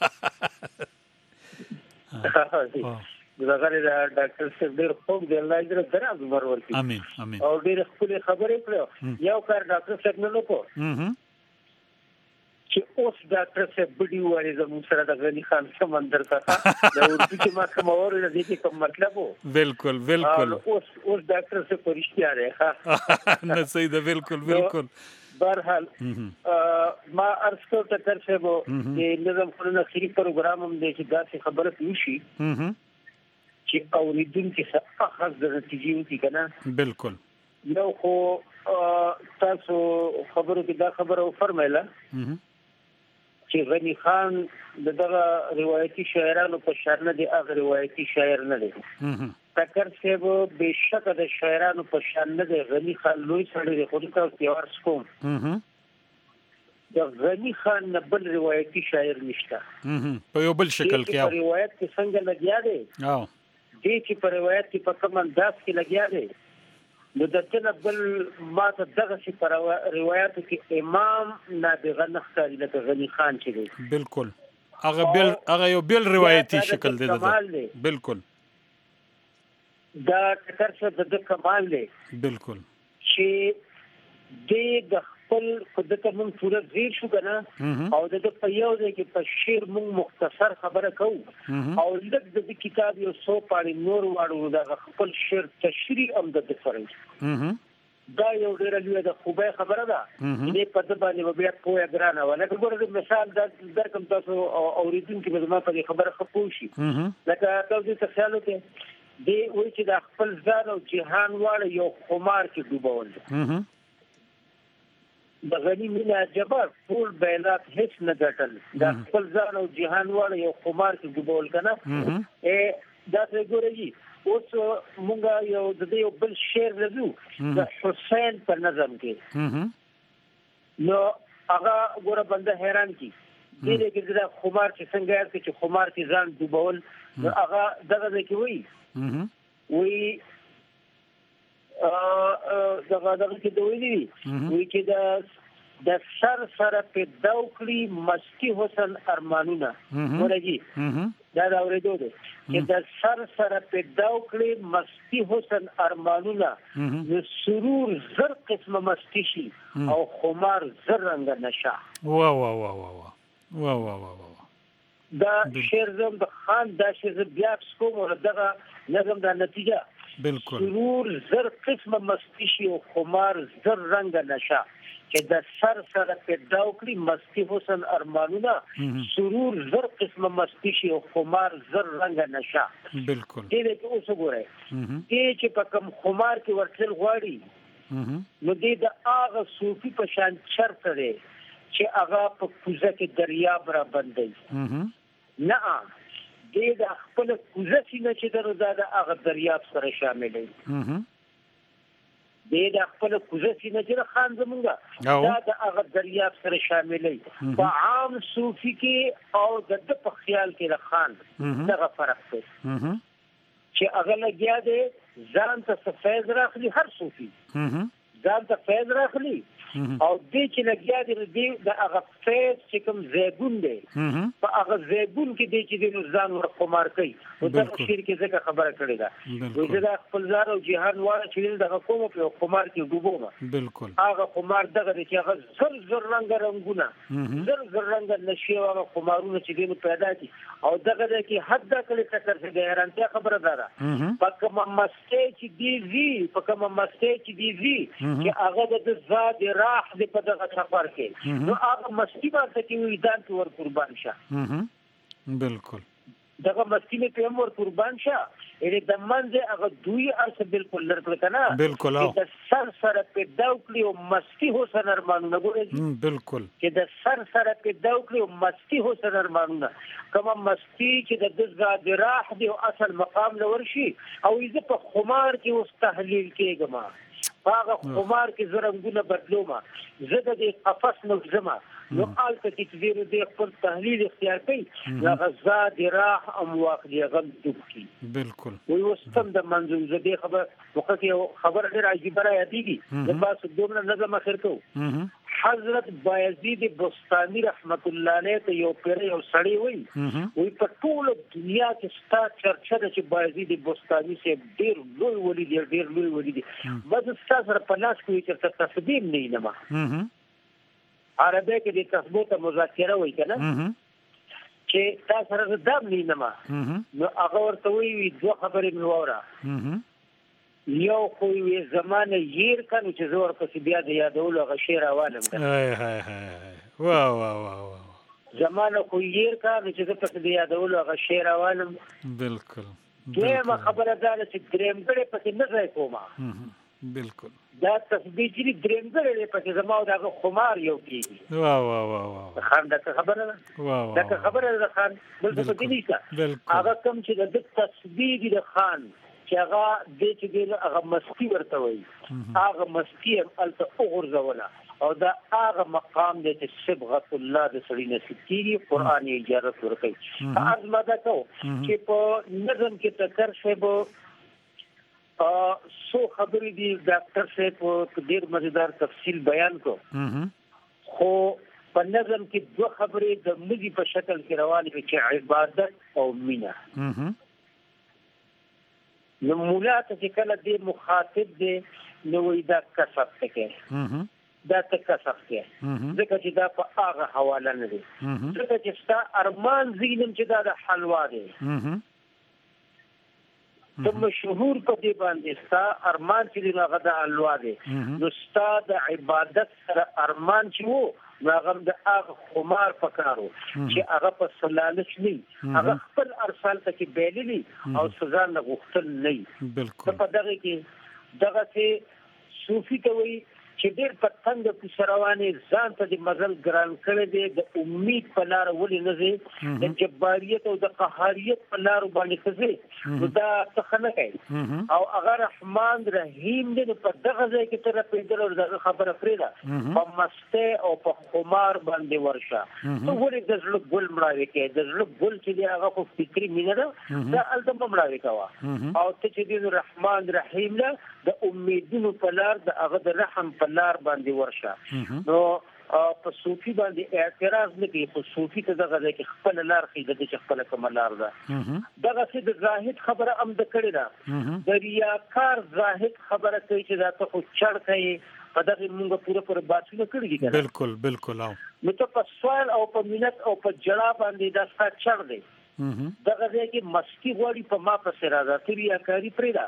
دغه ډاکټر صاحب ډېر خوب دی. الله دې دراز عمر ورکړي. امين امين. او ډېر خپل خبرې کړو. یو کار ډاکټر صاحب نه وکړو چې اوس ډاکټر صاحب بډي وایي زموږ سره د غني خان سمندر څخه د اردو چې ما کوم اورل دي چې کوم مطلب وو. بالکل بالکل. اوس ډاکټر صاحب پرشتیا دی ښه. نه صحیح ده بالکل بالکل. بهرحال ما ارز کوم ته تر څه وو چې نظم خلنو خيري پروګرام هم دی چې دا خبره پیوشي چې اوریدونکو څخه اخذ د نتیجې وتی کنه. بالکل. یو خو تاسو خبرو کې دا خبره فرمایله چې غنی خان دغه روایتي شاعرانو په شان نه دی. هغه روایتي شاعر نه دی. ټکر صاحب بشک د شاعرانو په شان نه دی. غنی خان لوی سړی دی. خو تاسو تیار سکوم د غنی خان نه بل روایتي شاعر نشته. په یو بل شکل کې په روایت کې څنګه لګیا دی دې چې په روایت کې په کوم انداز کې لګیا دی. نو د تل بل ما ته دغه شي پر روایت کې امام نابغه نختاري لکه غنی خان چې دی. بالکل. هغه یو بل روایتي شکل دی. بالکل. دا ټکر څه د کمال دی. بالکل. چې د خپل قدرت مون پوره زیر شو کنه او د په یو ځای کې په شعر مون مختصر خبره کوو او لږ د کتاب یو 100 پاڼې نور واړو د خپل شعر تشریح هم د فرنج. دا یو ډېر لوی د خوبه خبره ده. دې په د باندې بیا پوهه ګرانه ولکه ګوره مثال درکم تاسو اوریدونکو به ما په خبره خپوشي. لکه تاسو ته خیال وکړئ دی وایي چې د خپل ځان او جهان واړه یو خمار کې ډوبول. د غنی مینا جبر ټول بیلات هیڅ نه ګټل. د خپل ځان او جهان واړه یو خمار کې ډوبول کنه. دا څه ګورئ اوس مونږه یو د دې بل شعر لرو د حسین په نظم کې. نو هغه ګوره بنده حیران کی دې کې د خمار چې څنګه چې خمار کې ځان ډوبول. نو هغه دغه کې وایي دغه کې دوی دي وی چې د سر سره په دوکلی مستی حسن ارمانونه ورګي. دا اورېدو دي چې د سر سره په دوکلی مستی حسن ارمانونه د سرور زر قسمه مستی شي او خمار زر رنگ نشه. وا وا وا وا وا وا وا وا. دا شعر زم د خان دا شعر بیا کوم دغه نظم د نتیجه بالکل سرور زر قسمه مستی شي او خمار زر رنگ نشه چې د سر سره پیدا وکړي مستی حسن ارمانونه سرور زر قسمه مستی شي او خمار زر رنگ نشه. بالکل دې ته اوس وګورئ دې چې په کوم خمار کې ورتل غواړي نو دې د هغه صوفي په شان چرته دی چې هغه په کوزه کې دریاب را بندي نه دې د خپل کوزه سینه چې د هغه دریاب سره شامل دی دې د خپل کوزه سینه چې خان زمونږه دا د هغه دریاب سره شامل دی. په عام صوفي کې او د په خیال کې د خان دغه فرق دی چې هغه لګیا دی ځان ته فیض راخلي. هر صوفي ځان ته فیض راخلي او دې چې لګیا دی د هغه فیض چې کوم زیګون دی په هغه زیګون کې دی چې د ځان ور خمار کوي او د شیر کې ځکه خبره کړې ده وایي دا خپل ځار او جهان واړه چې دغه کوم په خمار کې ډوبومه. بالکل هغه خمار دغه دی چې هغه زر زر رنگونه زر زر رنگ نشي او هغه خمارونه چې دینو پیدا دي او دغه دی کې حد کړي ټکر څه دی حیرانتیا خبره ده په کوم مسته چې دی وی په کوم مسته چې دی وی چې هغه د زاد راح دې په دغه سفر کې نو هغه مستی باندې چې وي ځان ته ور قربان شه. بالکل دغه مستی په امر قربان شه اې د منځه هغه دوی ارسه بالکل لرکل کنه بالکل د سر سره په داوکلی او مستی حسن ارمانونه ګورې بالکل چې د سر سره په داوکلی او مستی حسن ارمانونه کوم مستی چې د زاد راح دی او اصل مقام لور شي او یې په خمار کې اوس تحلیل کېږم هغه خمار کې زرنګونه بدلوما زه د قفس نظم نو آل ته چې دې خپل تحلیل اختیار کړي هغه زاد راح امواق دی غم دوب کی. بالکل وي وستم د منځو زه خبر وخت خبر ډېر عجیب را یادېږي د پاس دومره نظم اخر کو حضرت بایزید بستانی رحمت الله علیه ته یو پیر یو سړی وي په ټول دنیا کې ستا چرچا د چې بایزید بستانی سه ډېر لوی ولی دی ډېر لوی ولی دی بس ستا سره په لاس کې چې تصدیم نه نما عربی کې د تثبوت مذاکره وایي کنه چې تاسو سره دم نه نما نو هغه ورته وی دوه خبرې مې وره یو خو یې زمانه یې کنه چې زور پسې بیا د یادولو غشیر روانم هاي واه واه واه زمانه خو یې کنه چې پسې د یادولو غشیر روانم. بالکل دغه خبره ده چې درېمګړې پسې نه ځای کومه. بالکل دا تسبیح چې درېمګړې پسې زما او د خمار یو کیږي. واه واه واه واه خان دا خبره ده واه واه دا خبره ده خان بل څه پکې نشته هغه کوم چې د تسبیح دی خان چې هغه د چې هغه مستی ورته وي هغه مستی الته وګرځوله او دا هغه مقام دی چې صبغت الله د سړي نصیب کیږي قرآن یې اجازه ورکوي. ازمده کو چې په نظم کې تکر شی به سو خبرې دي ډاکټر صاحب په ډېر مزیدار تفصیل بیان کو خو په نظم کې دوه خبرې د ملي په شکل کې روانې وي چې عبادت او مینه. نو مولا ته چې کله دې مخاطب دی نو وی دا کسب تکې دا کسب کې ځکه چې دا په هغه حواله نه دی ځکه چې ستا ارمان زینم چې دا د حلوا دی ته مشهور په دې باندې ستا ارمان چې هغه د حلوا دی نو ستا د عبادت سره ارمان چې وو هغه د هغه خمار پکارو چې هغه په سلالش نه هغه خپل ارسال ته کې بیللی او سزا نه غوښتل نه. بالکل په دغه کې دغه چې صوفي ته وایي چې ډېر په څنګه په روانې ځان ته د مزل ګران کړی دی د امید په لار ولې نه ځي د جباریت او د قهاریت په لار باندې ځي نو دا څه نه کوي او هغه رحمان رحیم دی په دغه ځای کې تر پیدل او دغه خبره پرېده په مسته او په خمار باندې ورشه نو ولې د زړه ګل مړاوي کې د زړه ګل چې دی هغه خو فکری مینه ده دا الته مړاوي کوا او ته چې دی رحمان رحیم له د امیدونو په لار د هغه د رحم په لار باندې ورشه. نو په صوفي باندې اعتراض نه کوي په صوفي ته دغه ځکه خپل لار خې د خپل کوم لار ده دغه څه د زاهد خبره هم د کړی ده د ریاکار زاهد خبره کوي چې دا ته خو چړ کوي په دغه موږ پوره باسونه کړی دي. بالکل بالکل نو ته په سوال او په مینت او په جړا باندې دا څه چړ دی دغه ځکه مستی غوړي په ما په سر راځي ریاکاری پرېدا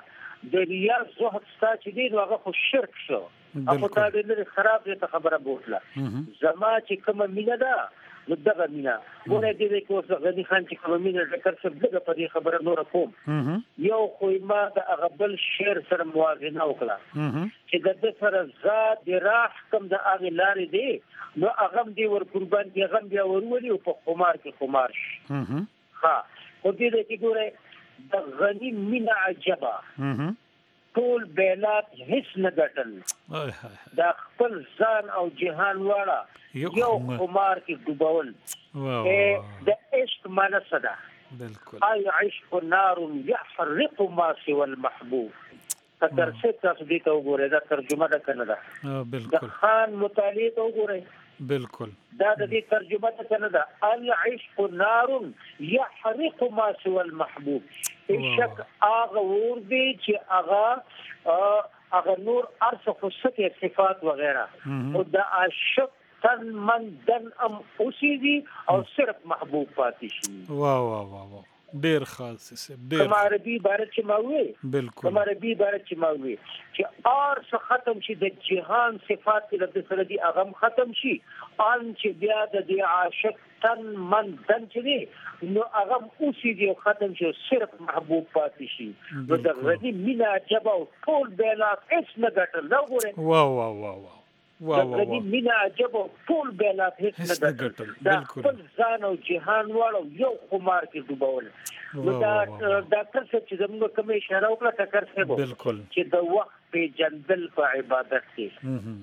د ریا زهد ستا چې دی نو هغه خو شرک شو هغه تا دې خراب دې خبره بوتله زما چې کومه مینه ده نو دغه مینه ګوره دې کې اوس غني خان چې کومه مینه ذکر څه دغه په دې خبره نور کوم یو خو ما د هغه بل شعر سره موازنه وکړه چې د دې سره ذات دی راح کوم د هغه لارې دی نو هغه دې ور قربان دی هغه بیا ورولي او په خمار کې خمار شي ها خو دې کې ګوره د غني مینه عجبه ټول بیلات هیڅ نه ګټل دا خپل ځان او جهان واړه یو خمار کې ډوبول د عشق معنی څه ده بالکل ای عشق نار يحرق ما سوى المحبوب تر څه تاسو دې ته وګورئ دا ترجمه ده کنه ده بالکل د خان مطالعه ته وګورئ بالکل دا د دې ترجمه ده کنه ده العشق نار يحرق ما سوى المحبوب شک هغه ور دي چې هغه نور ارث خصوصي صفات وغیرہ او د عاشق تن من دن ام اوسيږي او صرف محبوب پاتې شي واه واه واه ډیر خاص ډیر عربي عبارت چې ماوي بالکل عربي عبارت چې ماوي چې ارث ختم شي د جهان صفات کې د سره دي اغم ختم شي ان چې بیا د دې عاشق تن من دن چې نو اغم اوسيږي او ختم شي صرف محبوب پاتې شي نو د غني مینا جبا او ټول بیلات هیڅ نه ګټل نو ګوره واه واه واه د مینا عجب ټول بیلات هیڅ نه ګټل بالکل ځان او جهان واړو یو خمار کې ډوبول نو دا ډاکټر صاحب چې زموږ کوم اشاره وکړه ټکر صاحب بالکل چې د وخت په جندل په عبادت کې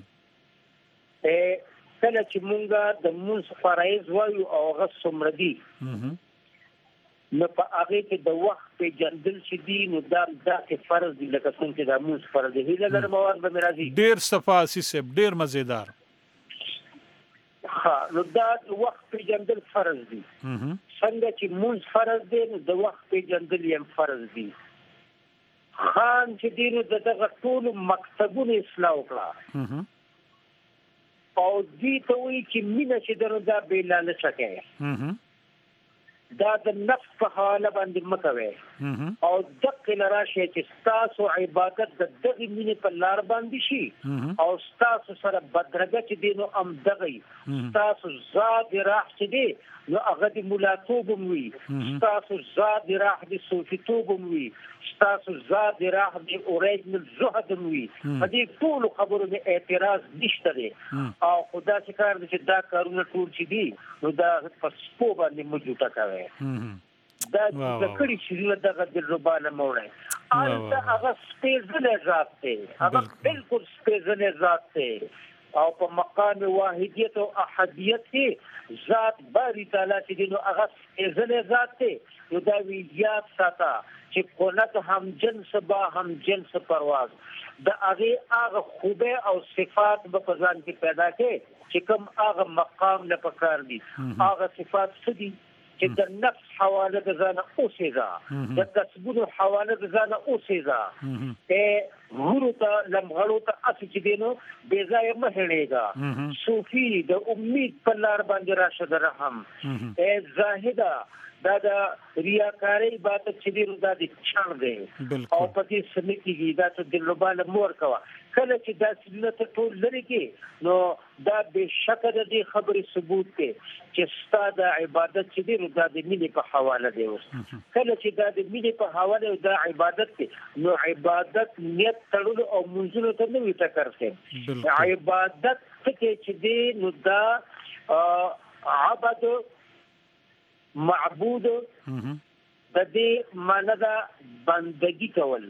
کله چې مونږه د مونږ فرایض وایو او هغه څومره دي نو په هغه کې د وخت په جندل چې دي نو دا چې فرض دي لکه څنګه چې د مونږ فرض دي هیله لرم مواد به مرضی ډیر صفاسی سب ډیر مزیدار ها نو دا وخت په جندل فرض دي څنګه چې مونږ فرض دي نو د وخت په جندل یې فرض دي خان چې دي نو دغه ټول مکتبونه اصلاح وکړه او دې ته وایي چې مینه چې درو دا بیلانه شکه دا د نفس په حواله باندې مکوي او دغه لراشه چې تاسو عبادت د دغه مینې په لار باندې شي او تاسو سره بدرګه چې دینو ام دغه تاسو ذات راح چې دی نو هغه د مولاتوب وي تاسو ذات راح د صوفیتوب وي تاسو ذات راح د اوریجنل زهد وي په دې ټول خبرو نه اعتراض نشته دی او خدا چې کار دي چې دا کارونه ټول چې دي نو دا په سپو باندې موجوده کوي دا د کړي چې دغه د ربانه موړی انت هغه سپیزله ذات دی هغه بالکل سپیزله ذات دی او په مقام واحدیت او احدیت کې ذات باری تعالی چې دینو هغه سپیزله ذات دی نو دا ویجات ساته چې کونت هم جنس با هم جنس پرواز د هغه خوبه او صفات په ځان کې پیدا کړي چې کوم هغه مقام نه پکار دي هغه صفات څه دي چې د نفس حواله د ځان اوسېږي د کسبونو حواله د ځان اوسېږي غورو ته لمغړو ته اصل چې دینو بے ځای مهړېږي صوفي د امید په لار باندې راشد رحم زاهدا دا د ریاکاری عبادت چې دی دا د چان دی او په دې سمېږي دا ته د لوباله مور کوا کله چې دا سنت ټول لري کې نو دا به شک د دې خبرې ثبوت دی چې ستاسو عبادت چې دی دا د مینې په حواله دی کله چې دا د مینې په حواله دا عبادت دی نو عبادت نیت تړلو او منځلو ته نه وي ټکر کوي عبادت چې دی نو دا عبادت معبود د دې معنی دا بندگی کول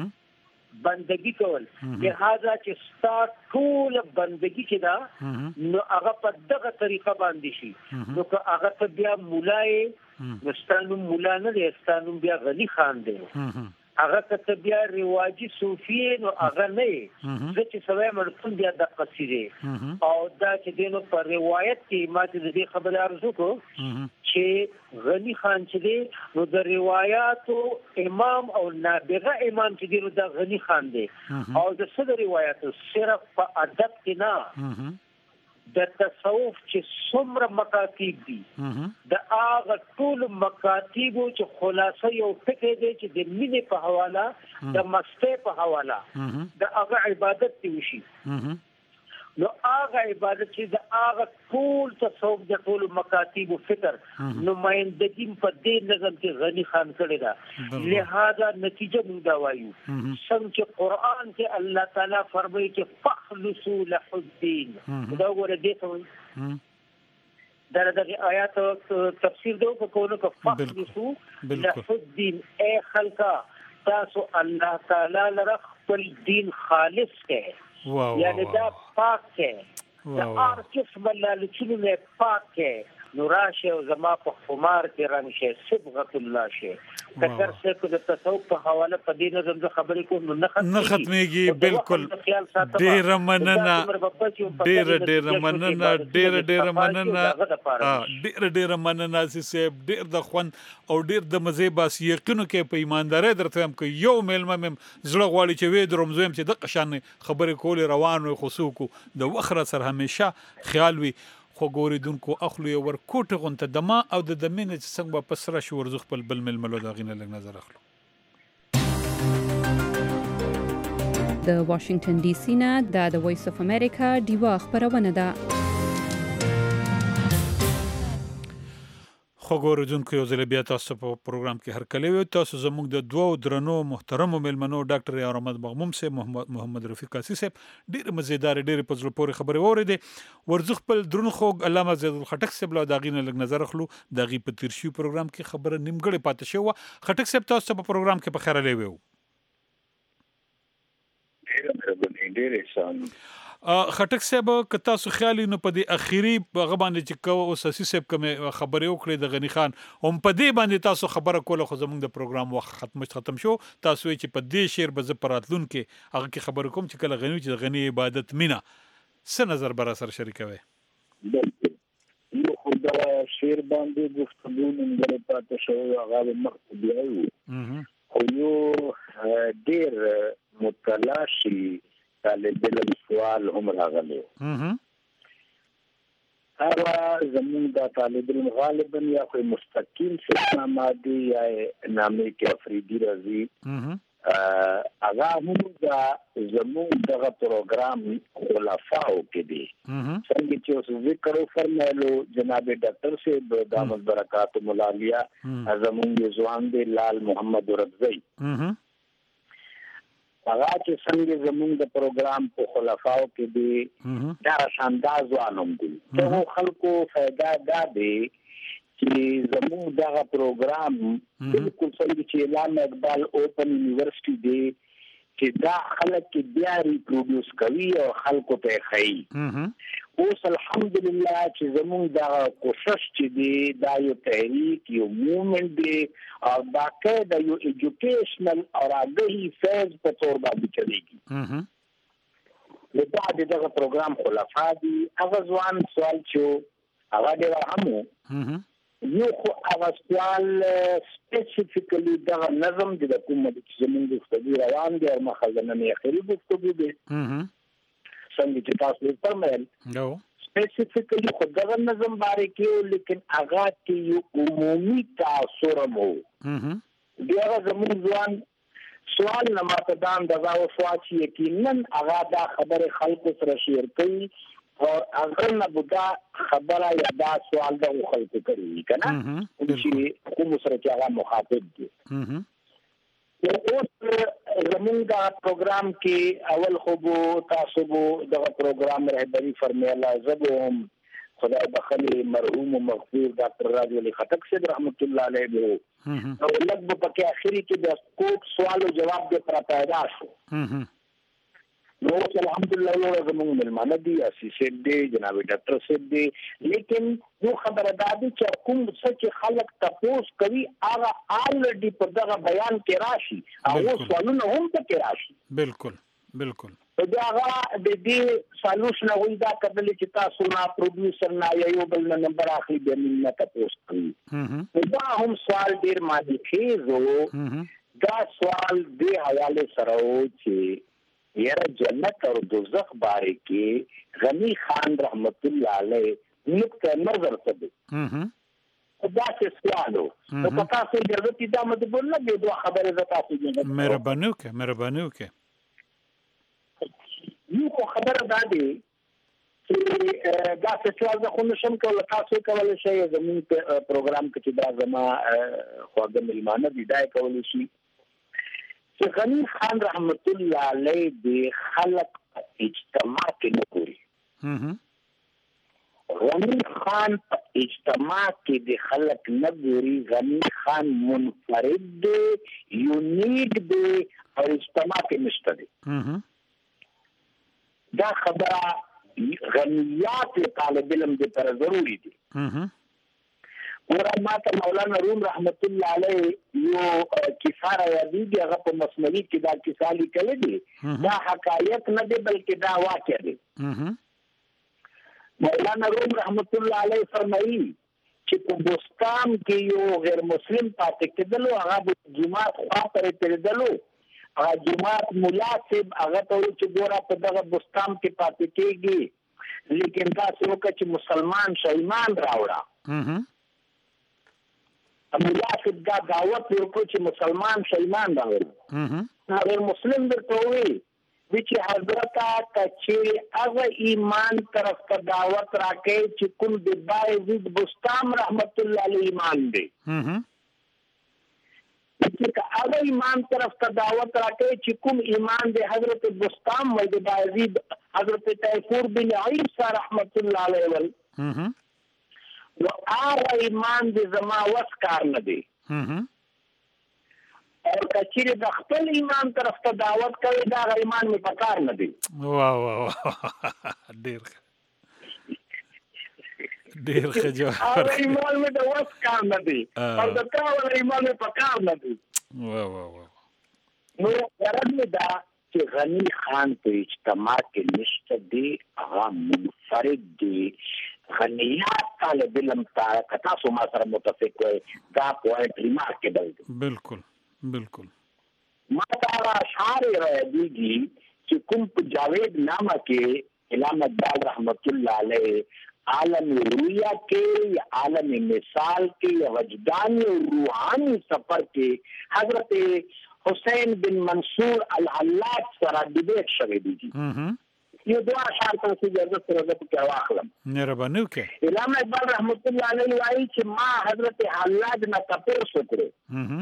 لہذا چې ستا ټول بندگی کې دا نو هغه په دغه طریقه باندې شي نو که هغه ته بیا مولای مستانو مولا نه دی ستانو بیا غنی خان دی هغه ته بیا رواجی صوفی نو هغه نه چې سوي مرتون بیا د قصیده او دا چې دینو پر روایت کې ماته د دې خبره ارزو کو چې غنی خان چې دی نو د روایتو امام او نابغه امام چې دی نو د غنی خان دی او د څه روایتو صرف په ادب کې نه د تصوف چې څومره مکاتیب دي د هغه ټول مکاتیبو چې خلاصه یو ټکی دی چې د مینې په حواله د مستۍ په حواله د هغه عبادت دی وشي نو هغه عبادت چې د هغه ټول تصوف د ټول مکاتیب او فکر نمائندګي په دې نظم کې غني خان کړی دا لہذا نتیجه موږ دا وایو څنګه چې قران کې الله تعالی فرمایي چې فخلصوا له الدين دا ور دې ته دغه آیات تفسیر دو په کوونه کې فخلصوا له الدين اے خلقا تاسو الله تعالی لپاره خپل دین خالص کړئ یعنی دا پاک کې دا هر قسم لالچونه پاک کې نو راشه او زما په خمار کې رنګ شه صبغت الله شه کثر سے کو د تصوف په حواله په دې نظم د خبرې کوم نه ختميږي بالکل ډېر مننه ډېر مننه ډېر مننه ډېر مننه صاحب ډېر د خوان او ډېر د مزه باس یقینو کې په ایمانداري درته هم کې یو ملمه مم زړه غواړي چې وې دروم زویم چې د قشان خبرې کول روان او خصوصو د وخره سره همیشه خیال وي خو ګوریدونکو اخلو یو ور کوټه غونته دما او د دمنه چې څنګه په پسره شو ورزخ په بل ململو دا غینه لګ نظر اخلو د واشنگټن ډي سي نه د وایس اف امریکا دیوا خبرونه ده خو ګوریدونکو یو ځل بیا تاسو په پروګرام کې هر کله وي تاسو زموږ د دوو درنو محترمو ملمنو ډاکټر احمد مغموم سے محمد رفیق قاسی صاحب ډېر مزیدار ډېر په زړه پورې خبرې اورېدې ورزخ په درن خو علامه زید الخټک صاحب له داغینه لګ نظر اخلو دغه په تیرشي پروګرام کې خبره نیمګړې پاتې شو خټک صاحب تاسو په پروګرام کې په خیره لوي ډېر احسان خټک صاحب کتا سو خیالي نو په دې اخیری هغه باندې چې کو او ساسي صاحب کوم خبرې وکړې د غنی خان هم په دې باندې تاسو خبره کوله خو زموږ د پروګرام وخت ختم شو تاسو چې په دې شعر به ز پراتلون کې هغه کې خبر کوم چې کله غنی چې غنی عبادت مینا څه نظر بر سره شریکوي یو خدای شعر باندې گفتگو نن پاتې شو هغه مخ بیاو خو یو ډېر متلاشي طالب علم سوال هم راغلی هغه زمون دا طالب علم غالبا یا کوئی مستقیم سلسله مادي یا نامې کې افریدي راځي هغه هم دا زمون دغه پروګرام خلافاو کې دی څنګه چې اوس ذکر فرمایلو جناب ډاکټر صاحب دامت برکات مولالیه زمون ځوان دی لال محمد رضوی هغه چې څنګه زموږ د پروګرام په خلافاو کې دی دا شانداز وانم دي ته خلکو فائدہ دا دی چې زموږ دغه پروګرام بالکل څنګه چې علامه اقبال اوپن یونیورسيټي دی چې دا خلک کې بیا ریپروډوس کوي او خلکو ته ښيي اوس الحمدلله چې زموږ دا کوشش چې دی دا یو تحریک یو موومنت دی او باقاعده یو ایجوکیشنل او راګهي فیز په تور باندې چلیږي نو دا دغه پروګرام خلافا دی هغه ځوان سوال چې هغه ډېر اهم یو خو هغه سوال سپیسیفیکلی دغه نظم د حکومت چې زموږ د خبرې روان دی او مخزنه یې اخري گفتگو دی څنګه چې تاسو فرمایل نو سپیسیفیکلی خو دغه نظم باندې کې لیکن هغه کې یو عمومي تاثر مو بیا زموږ ځوان سوال نه ماتدان دغه او سوال یقینا هغه دا خبره خلکو سره شیر کوي او هغه نه بودا خبره یا دا سوال د خلکو کوي کنه چې کوم سره چې هغه مخاطب دي اوس زمونږ دا پروګرام کې اول خو تاسو دغه پروګرام رهبری فرمایله زبوم خدای بخلی مرحوم و مغفور ډاکټر راجو علي خټک صاحب رحمت الله علیه او لږ په کې اخري کې د کوټ سوال او جواب د پر پیدا شو نو الحمدلله یو زموږ ملمانه دي اساسي دي جناب ډاکټر صاحب دي لیکن یو خبره ده چې کوم څه چې خلک تاسو کوي هغه الریډي په دغه بیان کې راشي او سوالونه هم کې راشي بالکل دا هغه د دې سالوشن وي دا کله چې تاسو نه پروډوسر نه یو بل نمبر اخلي د مینه تاسو کوي دا هم سوال ډیر مادي کیږي دا سوال دی حواله سره چې یاره جنت او دوزخ باره کې غنی خان رحمت الله علیه نقطه نظر څه دی دا څه سوالو نو پتا څه ضرورت دا مطلب نه دی دوه خبره زتا څه مهرباني وکړه یو خبره دا دی چې دا څه سوال زه خو نشم کولای تاسو کولای شئ زموږ پروګرام کې چې دا زما خواږه ملمانه دي دا کولای شي چې غنی خان رحمت الله علیه د خلق اجتماع کې نه ګوري غنی خان په اجتماع کې د خلق نه ګوري غنی خان منفرد دی یونیک دی او اجتماع کې نشته دی دا خبره غنیات طالب علم دې پر ضروری دي ورما ته مولانا روم رحمت الله علیه یو کیسه یادېږي هغه په مسنوي کې دا کیسه لیکل دي دا حقایق نه دي بلکې دا واقع دي مولانا روم رحمت الله علیه فرمایي چې په بوستان کې یو غیر مسلم پاتې کېدلو هغه د جماعت خوا پرې تېرېدلو هغه جماعت مولا صاحب هغه ته وایي چې ګوره په دغه بوستان کې پاتې کېږي لیکن تاسو وکړه چې مسلمان شه ایمان راوړه مولا صاحب دا دعوت ورکړو چې مسلمان شه ایمان راوړه غیر مسلم درته وایي چې حضرت کچې هغه ایمان طرف ته دعوت راکې چې کوم د باعزید بستام رحمت الله علیه ایمان دی چې هغه ایمان طرف ته دعوت راکې چې کوم ایمان دی حضرت بستام وای د باعزید حضرت تیفور بن عیسی رحمت الله علیه ول نو هغه ایمان د زما وس کار نه دی او کچېره د خپل ایمان طرف ته دعوت کوي دا ایمان می پکار نه دی واه ډېر ښه جواب ایمان می د وس کار نه دی او د کاول ایمان می پکار نه دی واه نو غرض می دا چې غنی خان په اجتماع کې نشته دی هغه منفرد دی غنیات طالب علم تا سو ما سره متفق وي دا پوینټ ریمارکیبل دی بالکل ما تا اشعار راځي چې کوم په جاوید نامه کې علامه اقبال رحمت الله علیه عالم رویا کې یا عالم مثال کې یا وجدانی او روحانی سفر کې حضرت حسین بن منصور الحلاج سره ډیبیټ شوی دی یو دوه اشعار تاسو اجازه سره د پکې واخلم مهرباني وکړئ علامه اقبال رحمت الله علیه وايي چې ما حضرت حلاج نه تاسو کړو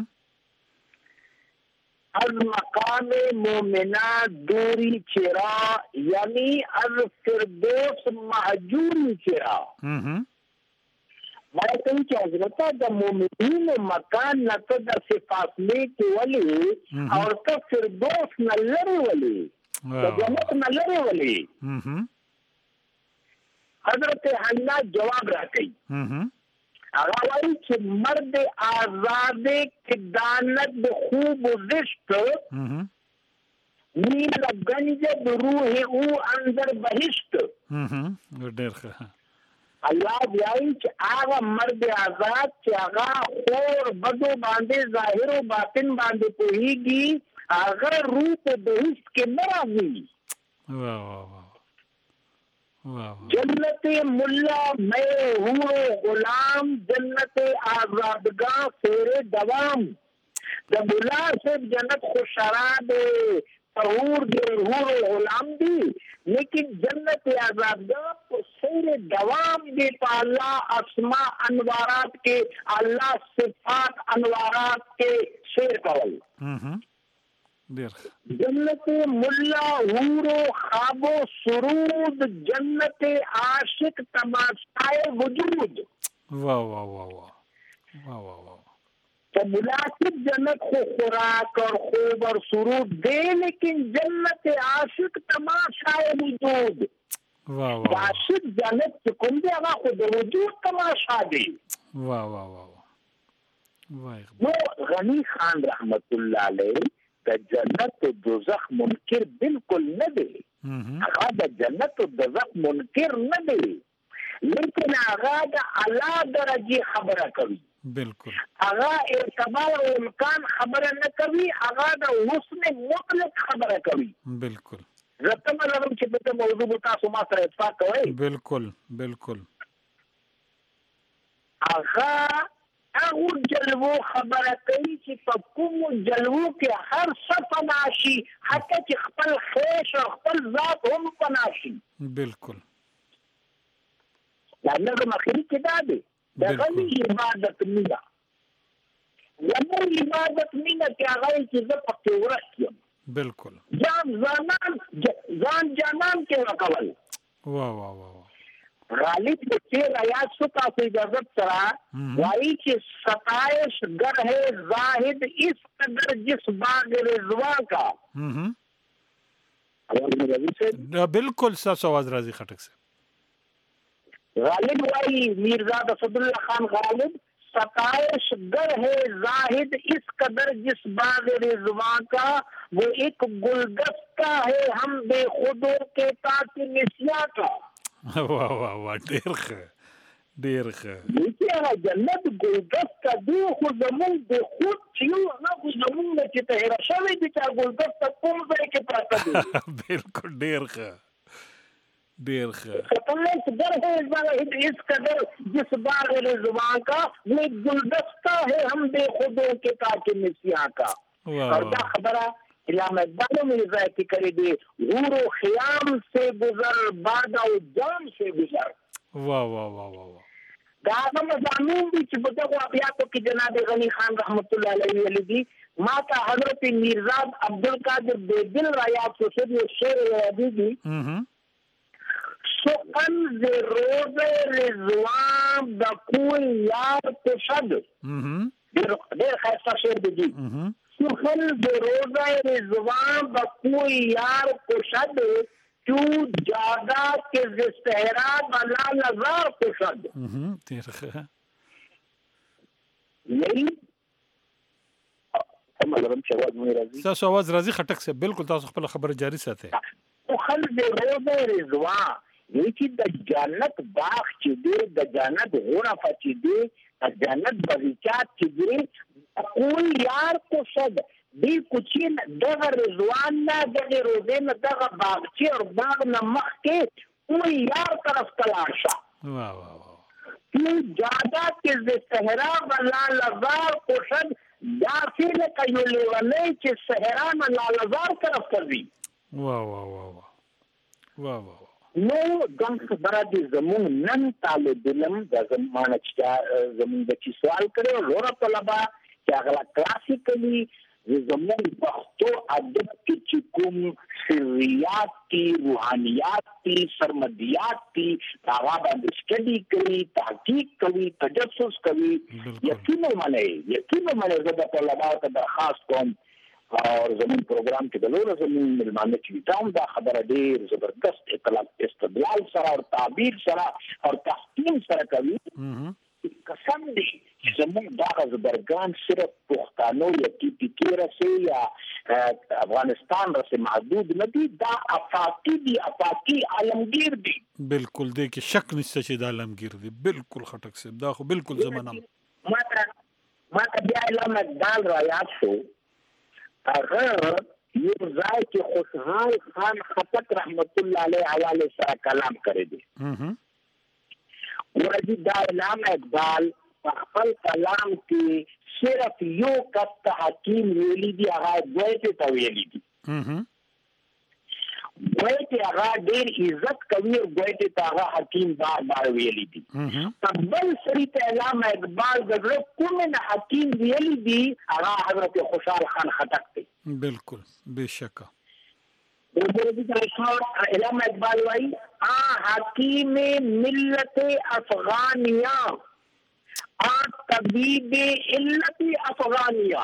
از مقام مومنا دوری چرا یعنی از فردوس محجوری چرا میں کہوں کہ حضرت دا مومنین مکان نہ تو دا سے فاصلے کے ولی اور تو فردوس نہ لڑے ولی جنت نہ لڑے ولی حضرت حنا جواب رکھئی اغاوی چې مرد آزاد کی دانت خوب رشت نیل گنجد روح او اندر بہشت اللہ بیائی چې آغا مرد آزاد چې آغا خور بدو باندے ظاہر و باطن باندے پوہیگی آغا روح بہشت کے مرازی جنت ملا میں ہوں غلام جنت آزادگاں سیر دوام دا ملا سے جنت خوشراد طہور دے ہوں غلام دی لیکن جنت آزادگاں سیر دوام دے پا اللہ اسماء انوارات کے اللہ صفات انوارات کے سیر قول جنت ملا حور و خواب و سرود جنت عاشق تماشائے وجود واہ واہ واہ واہ واہ واہ واہ تو مناسب جنت کو خوراک اور خوب اور سرود دے لیکن جنت عاشق تماشائے وجود واہ واہ عاشق جنت کن دے اگا خود وجود تماشا دے واہ واہ واہ واہ وہ غنی خان رحمت اللہ علیہ جنت و دوزخ منکر بالکل نہ دے آغا دا جنت و دوزخ منکر نہ دے لیکن آغا دا اعلیٰ درجی خبرہ کبھی بالکل هغه اعتبار او امکان خبره نه کوي، هغه د حسن مطلق خبره کوي. بالکل زه ته لرم چې په موضوع به تاسو ما سره اتفاق کوئ. بالکل بالکل هغه هغه جلوو خبره کوي چې په کوم جلوو کې هر څه پناه شي، حتی چې خپل خیش او خپل ذات هم پناه شي. بالکل دا نظم اخري کې دا دی د غني عبادت مینه، زموږ عبادت مینه چې هغه چې زه پکې ورک یم. بالکل ځان جانان کې وکول. واه واه واه غالب کے شیر آیات سکا سے اجازت سرا وائی کہ ستائش گر ہے زاہد اس قدر جس باغ رضوا کا. بالکل ساسو آواز راضی خٹک سے غالب وائی میرزاد اسد اللہ خان غالب ستائش گر ہے زاہد اس قدر جس باغ رضوا کا، وہ ایک گلدستہ ہے ہم بے خودوں کے تاک نسیاں کا. واه واه واه ډیر ښه ډیر ښه. دې هغه جنت ګلدسته دی خو زمونږ د خود چې یو هغه خو زمونږ نه چې تهره شوی دي چې ګلدسته کوم ځای کې پراته دي. بالکل ډیر ښه ډیر ښه. ستایش گر ہے زاہد اس قدر جس باغ رضوا کا، وہ ایک گلدستہ ہے ہم بے خودوں کے تاج نسیاں کا. اور دا خبره علامہ اقبال میں ذاتی کرے دے غور و خیام سے گزر باد و جام سے گزر. واہ واہ واہ واہ واہ. دا هغه مضامین دي چې په دغو ابیاتو کې جناب غنی خان رحمت الله علیه ویلي دي. ما ته حضرت میرزاد عبدالقادر بیدل را یاد شو چې شعر یادی دي. سخن ز روز رضوان د کوی یار کشد. ډېر ښایسته شعر دی. سخن ز روز رضوان د کوی یار کشد، تو جادا کے صحرا بلا نظار کشد. یہی تاسو आवाज راځي خټک سے بالکل تاسو خپل خبره جاری ساتئ. سخن ز روز رضوان یہ چې د جنت باغ چې دی، د جنت غرفه چې دی، د جنت بغیچات چې دی، کوئی یار کشد دی کوچین دغه رضوان نه دغه روزه نه دغه باغچې او باغ نه مخکې کوئی یار طرف تلاړ شه. واه واه واه. تو جادا کې صحرا بلا لزار کشد، داسې لکه یو لیونی چې صحرا نه لالزار طرف ته ځي. واه واه واه واه واه. نو دغه خبره دې زموږ نن طالب علم د زمانه چې زموږ د چې سوال کړو لوړه طلبه چې هغه کلاسیکلی زموږ پښتو ادب کې چې کوم سریات کی روحانیات کی سرمدیات کی هغه باندې سټډي کوي، تحقیق کوي، تجسس کوي. یقینا منه زه د طلباو ته درخواست کوم اور زمین پروگرام کې د لوړ زمین ملمانه چې تام دا خبره ډېر زبردست استدلال سره او تعبیر سره او تحقیق سره کوي. قسم دی چې زموږ دا زبرګان صرف پښتانو یا ټیپیکي رسي یا افغانستان رسي محدود نه دي، دا افاقي عالمگیر دي. بالکل دې کې شک نشته چې دا عالمگیر دي. بالکل خټک صاحب دا خو بالکل زمانه ما ته بیا علامه اقبال را یاد شو. هغه یو ځای کې خوشحال خان خټک رحمت الله علیه حواله سره کلام کړی دی. ورته دا علامه اقبال په خپل کلام کې صرف یو کت حکیم ویلي دی، هغه دوی ته ویلي دی. دوی ته هغه ډېر عزت کوي او دوی ته هغه حکیم بار ویلي دی. بل سړي ته علامه اقبال دغه کوم نه حکیم ویلي دی، هغه حضرت خوشحال خان خټک دی. بالکل بشکه. علامه اقبال وايي حکیم ملت افغانیہ طبیب علت افغانیہ.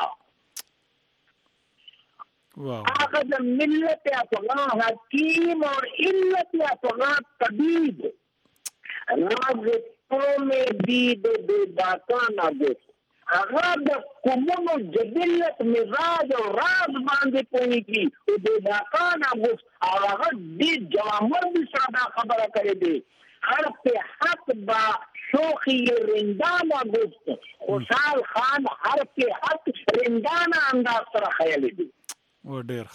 آخذ ملت افغان حکیم اور علت افغان طبیب، راز تو میں دید بے داکانہ گفت. هغه د کومونو جبلت مزاج او راز باندې پوهیږي او د داکانه گفت. هغه دې جوامر دي ساده خبره کړې دي. هر په حق با شوخی رندانه گفت، خوشحال خان هر کې حق رندانه انداز سره خیالي دي و ډیر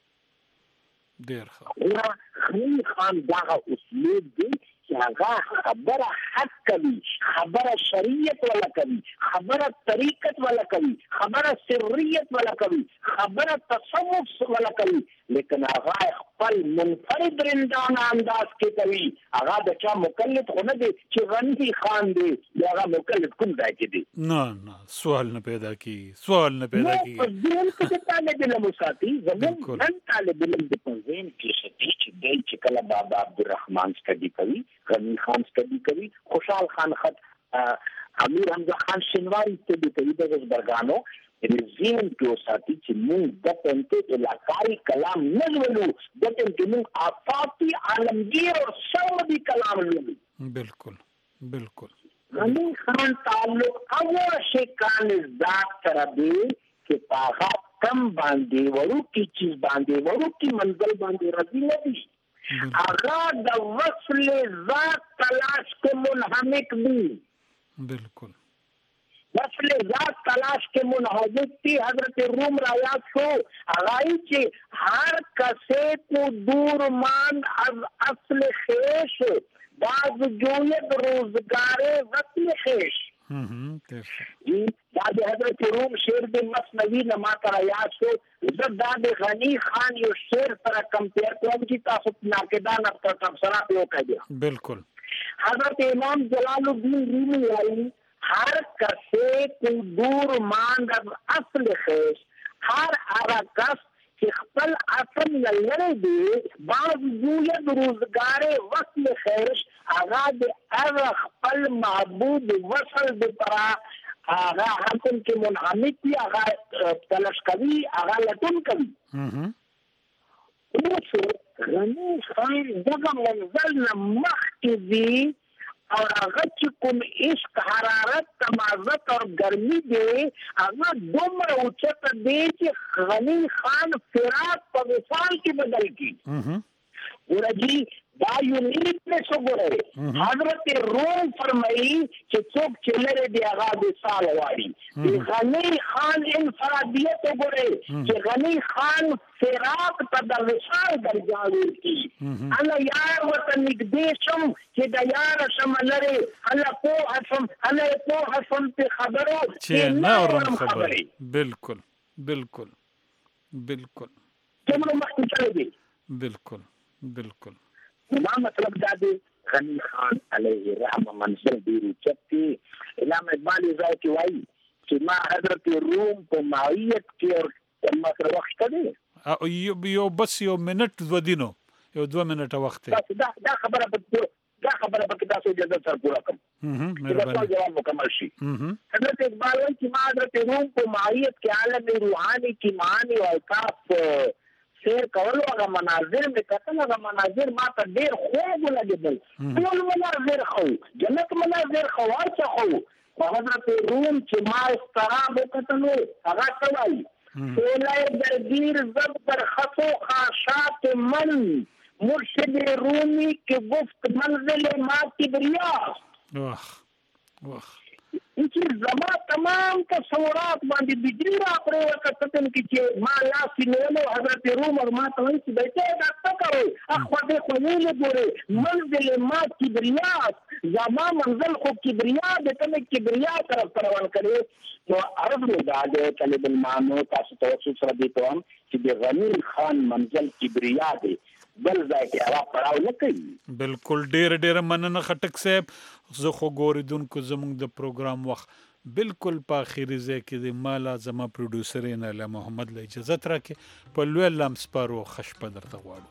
ښه غنی خان دغه اسلوب دی چې هغه خبره حق کوي، خبره شریعت ولا کوي، خبره طریقت ولا کوي، خبره سریت ولا کوي، خبره تصوف ولا کوي، لیکن هغه خپل منفرد رندانه انداز کې کوي. هغه د چا مقلد خو نه دی چې غنی خان دی یا هغه مقلد کوم ځای کې دی. نه سوال نه پیدا کی ځین کې طالب علم ساتي زمون نن طالب علم د پنځین کې شتي چې کله بابا عبدالرحمن سټډي کوي، غنی خان سټډي کوي، خوشحال خان خط امیر حمزه خان شینواری سټډي کوي د بزرګانو زین کې ساتي چې موږ د پنځه علاقائی کلام نه لولو، د پنځه موږ آفاقي عالمگیر او سعودي کلام لولو. بالکل غنی خان تعلق اول شکان ذات سره دی چې پاغا کم باندې ورو کی چیز باندې ورو کی منزل باندې راځي نه دي. هغه د وصل ذات تلاش کې منهمک دي. بالکل وصل ذات تلاش کے منحوظ تھی. حضرت روم رایات شو اغائی چې ہر کسے کو دور ماند از اصل خیش باز جوید روزگار وصل خیش. دا حضرت روم شیر د مثنوی نما رایات شو. زب دا غنی خان یو شیر سره کمپیر کوم چې تاسو ناقدان پر تبصرہ په وکړه. بالکل حضرت امام جلال الدین رومی وايي ہر کسے کو دور ماند از اصل خیش، ہر کس کہ خپل اصل نلره دی باز جوید روزگار وصل خیش. آغا دی اغا خپل معبود وصل دی پرا آغا حکم کی منحمد دی، آغا تلش کبی، آغا لطن کبی. غنی خان دغا منزل نمخ کی دی اور اگر چې کوم عشق حرارت تمازت اور گرمی دی اگر دومره اوچت دی چې غنی خان فراق په وصال کې بدل کی. ورجی دا یونیکنس وګورئ. حضرت روم فرمایي چې څوک چې لري دی هغه وصال واړي. غنی خان انفرادیت وګورئ چې غنی خان فراق ته د وصال درجه کی. الله یار ورته نږدې شم چې د یار شم لري، الله په حسن په خبرو چې نه اورم خبري. بالکل څومره مخکې دی. بالکل ما مطلب دا دی غنی خان علیه الرحمه منصور ډیر چتی. علامه اقبال ځای کې وایي چې ما حضرت روم په معیت کې اور مطلب وخت دی یو بس یو منټ ودینو یو 2 منټه وخت دی. دا خبره به تاسو اجازه سره پورا کوم. مهرباني جواب مکمل شي. حضرت اقبال وایي چې ما حضرت روم په معیت کې عالم روحانی کی معانی او اوصاف سیر کولو هغه مناظر مې کتل. هغه مناظر ما ته ډېر خوږ ولګېدل. ټول مناظر خو جنت مناظر خو هر څه خو. حضرت روم چې ما استراب وکتلو هغه څه وایي سیلای درگیر زب پر خطو خاشات من مرشد رومی کے گفت منزل ما کبریا. اسی زما تمام تصورات باندې بجلی را پرې وکړم چې ما لاس نیولو حضرت روم اور ما ته وایي چې بیٹه دا څه کوئ اخوا دې خو نه ګورئ منزل ما کبریا. زما منزل خو کبریا د ته کبریا طرف روان کړي. نو عرب میں دا دے طالب المانو تاسو ته سره دي کوم چې د غنی خان منزل کبریا دی بل ځای کې هغه پړاو نه کوي. بالکل ډېر مننه خټک صاحب. زه خو ګوریدونکو زموږ د پروګرام وخت بالکل په اخیری ځای کې د مالا زما پروډوسر نه محمد له اجازه راکې په لوی لمس پارو خشپه درته غواړو.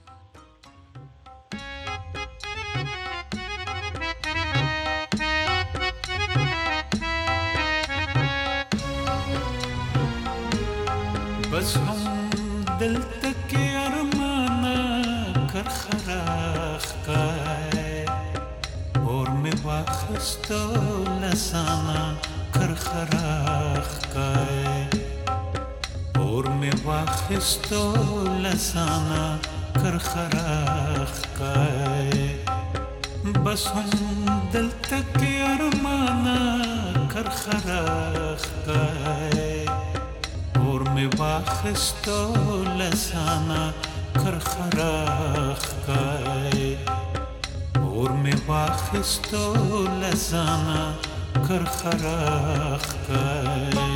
بس هم دلته کې ارمانه کر خراخ کای اور می واخستو لسانا کر خراخ کای اور می واخستو لسانا کر خراخ کای بس هم دلته کې ارمانه کر خرخ کای اور می واخستو لسانا کرخرخ کای اور می واخستو لسانا کرخرخ کای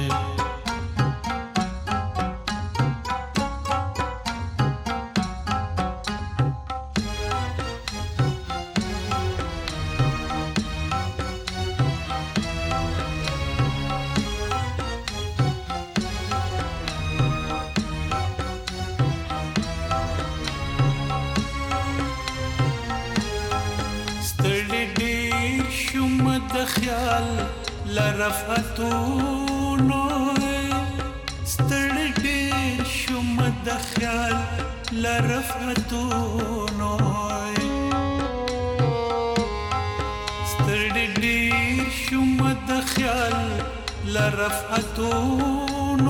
لرفتونو ستړي ډېر شوم د خیال لرفتونو ستړي ډېر شوم د خیال لرفتونو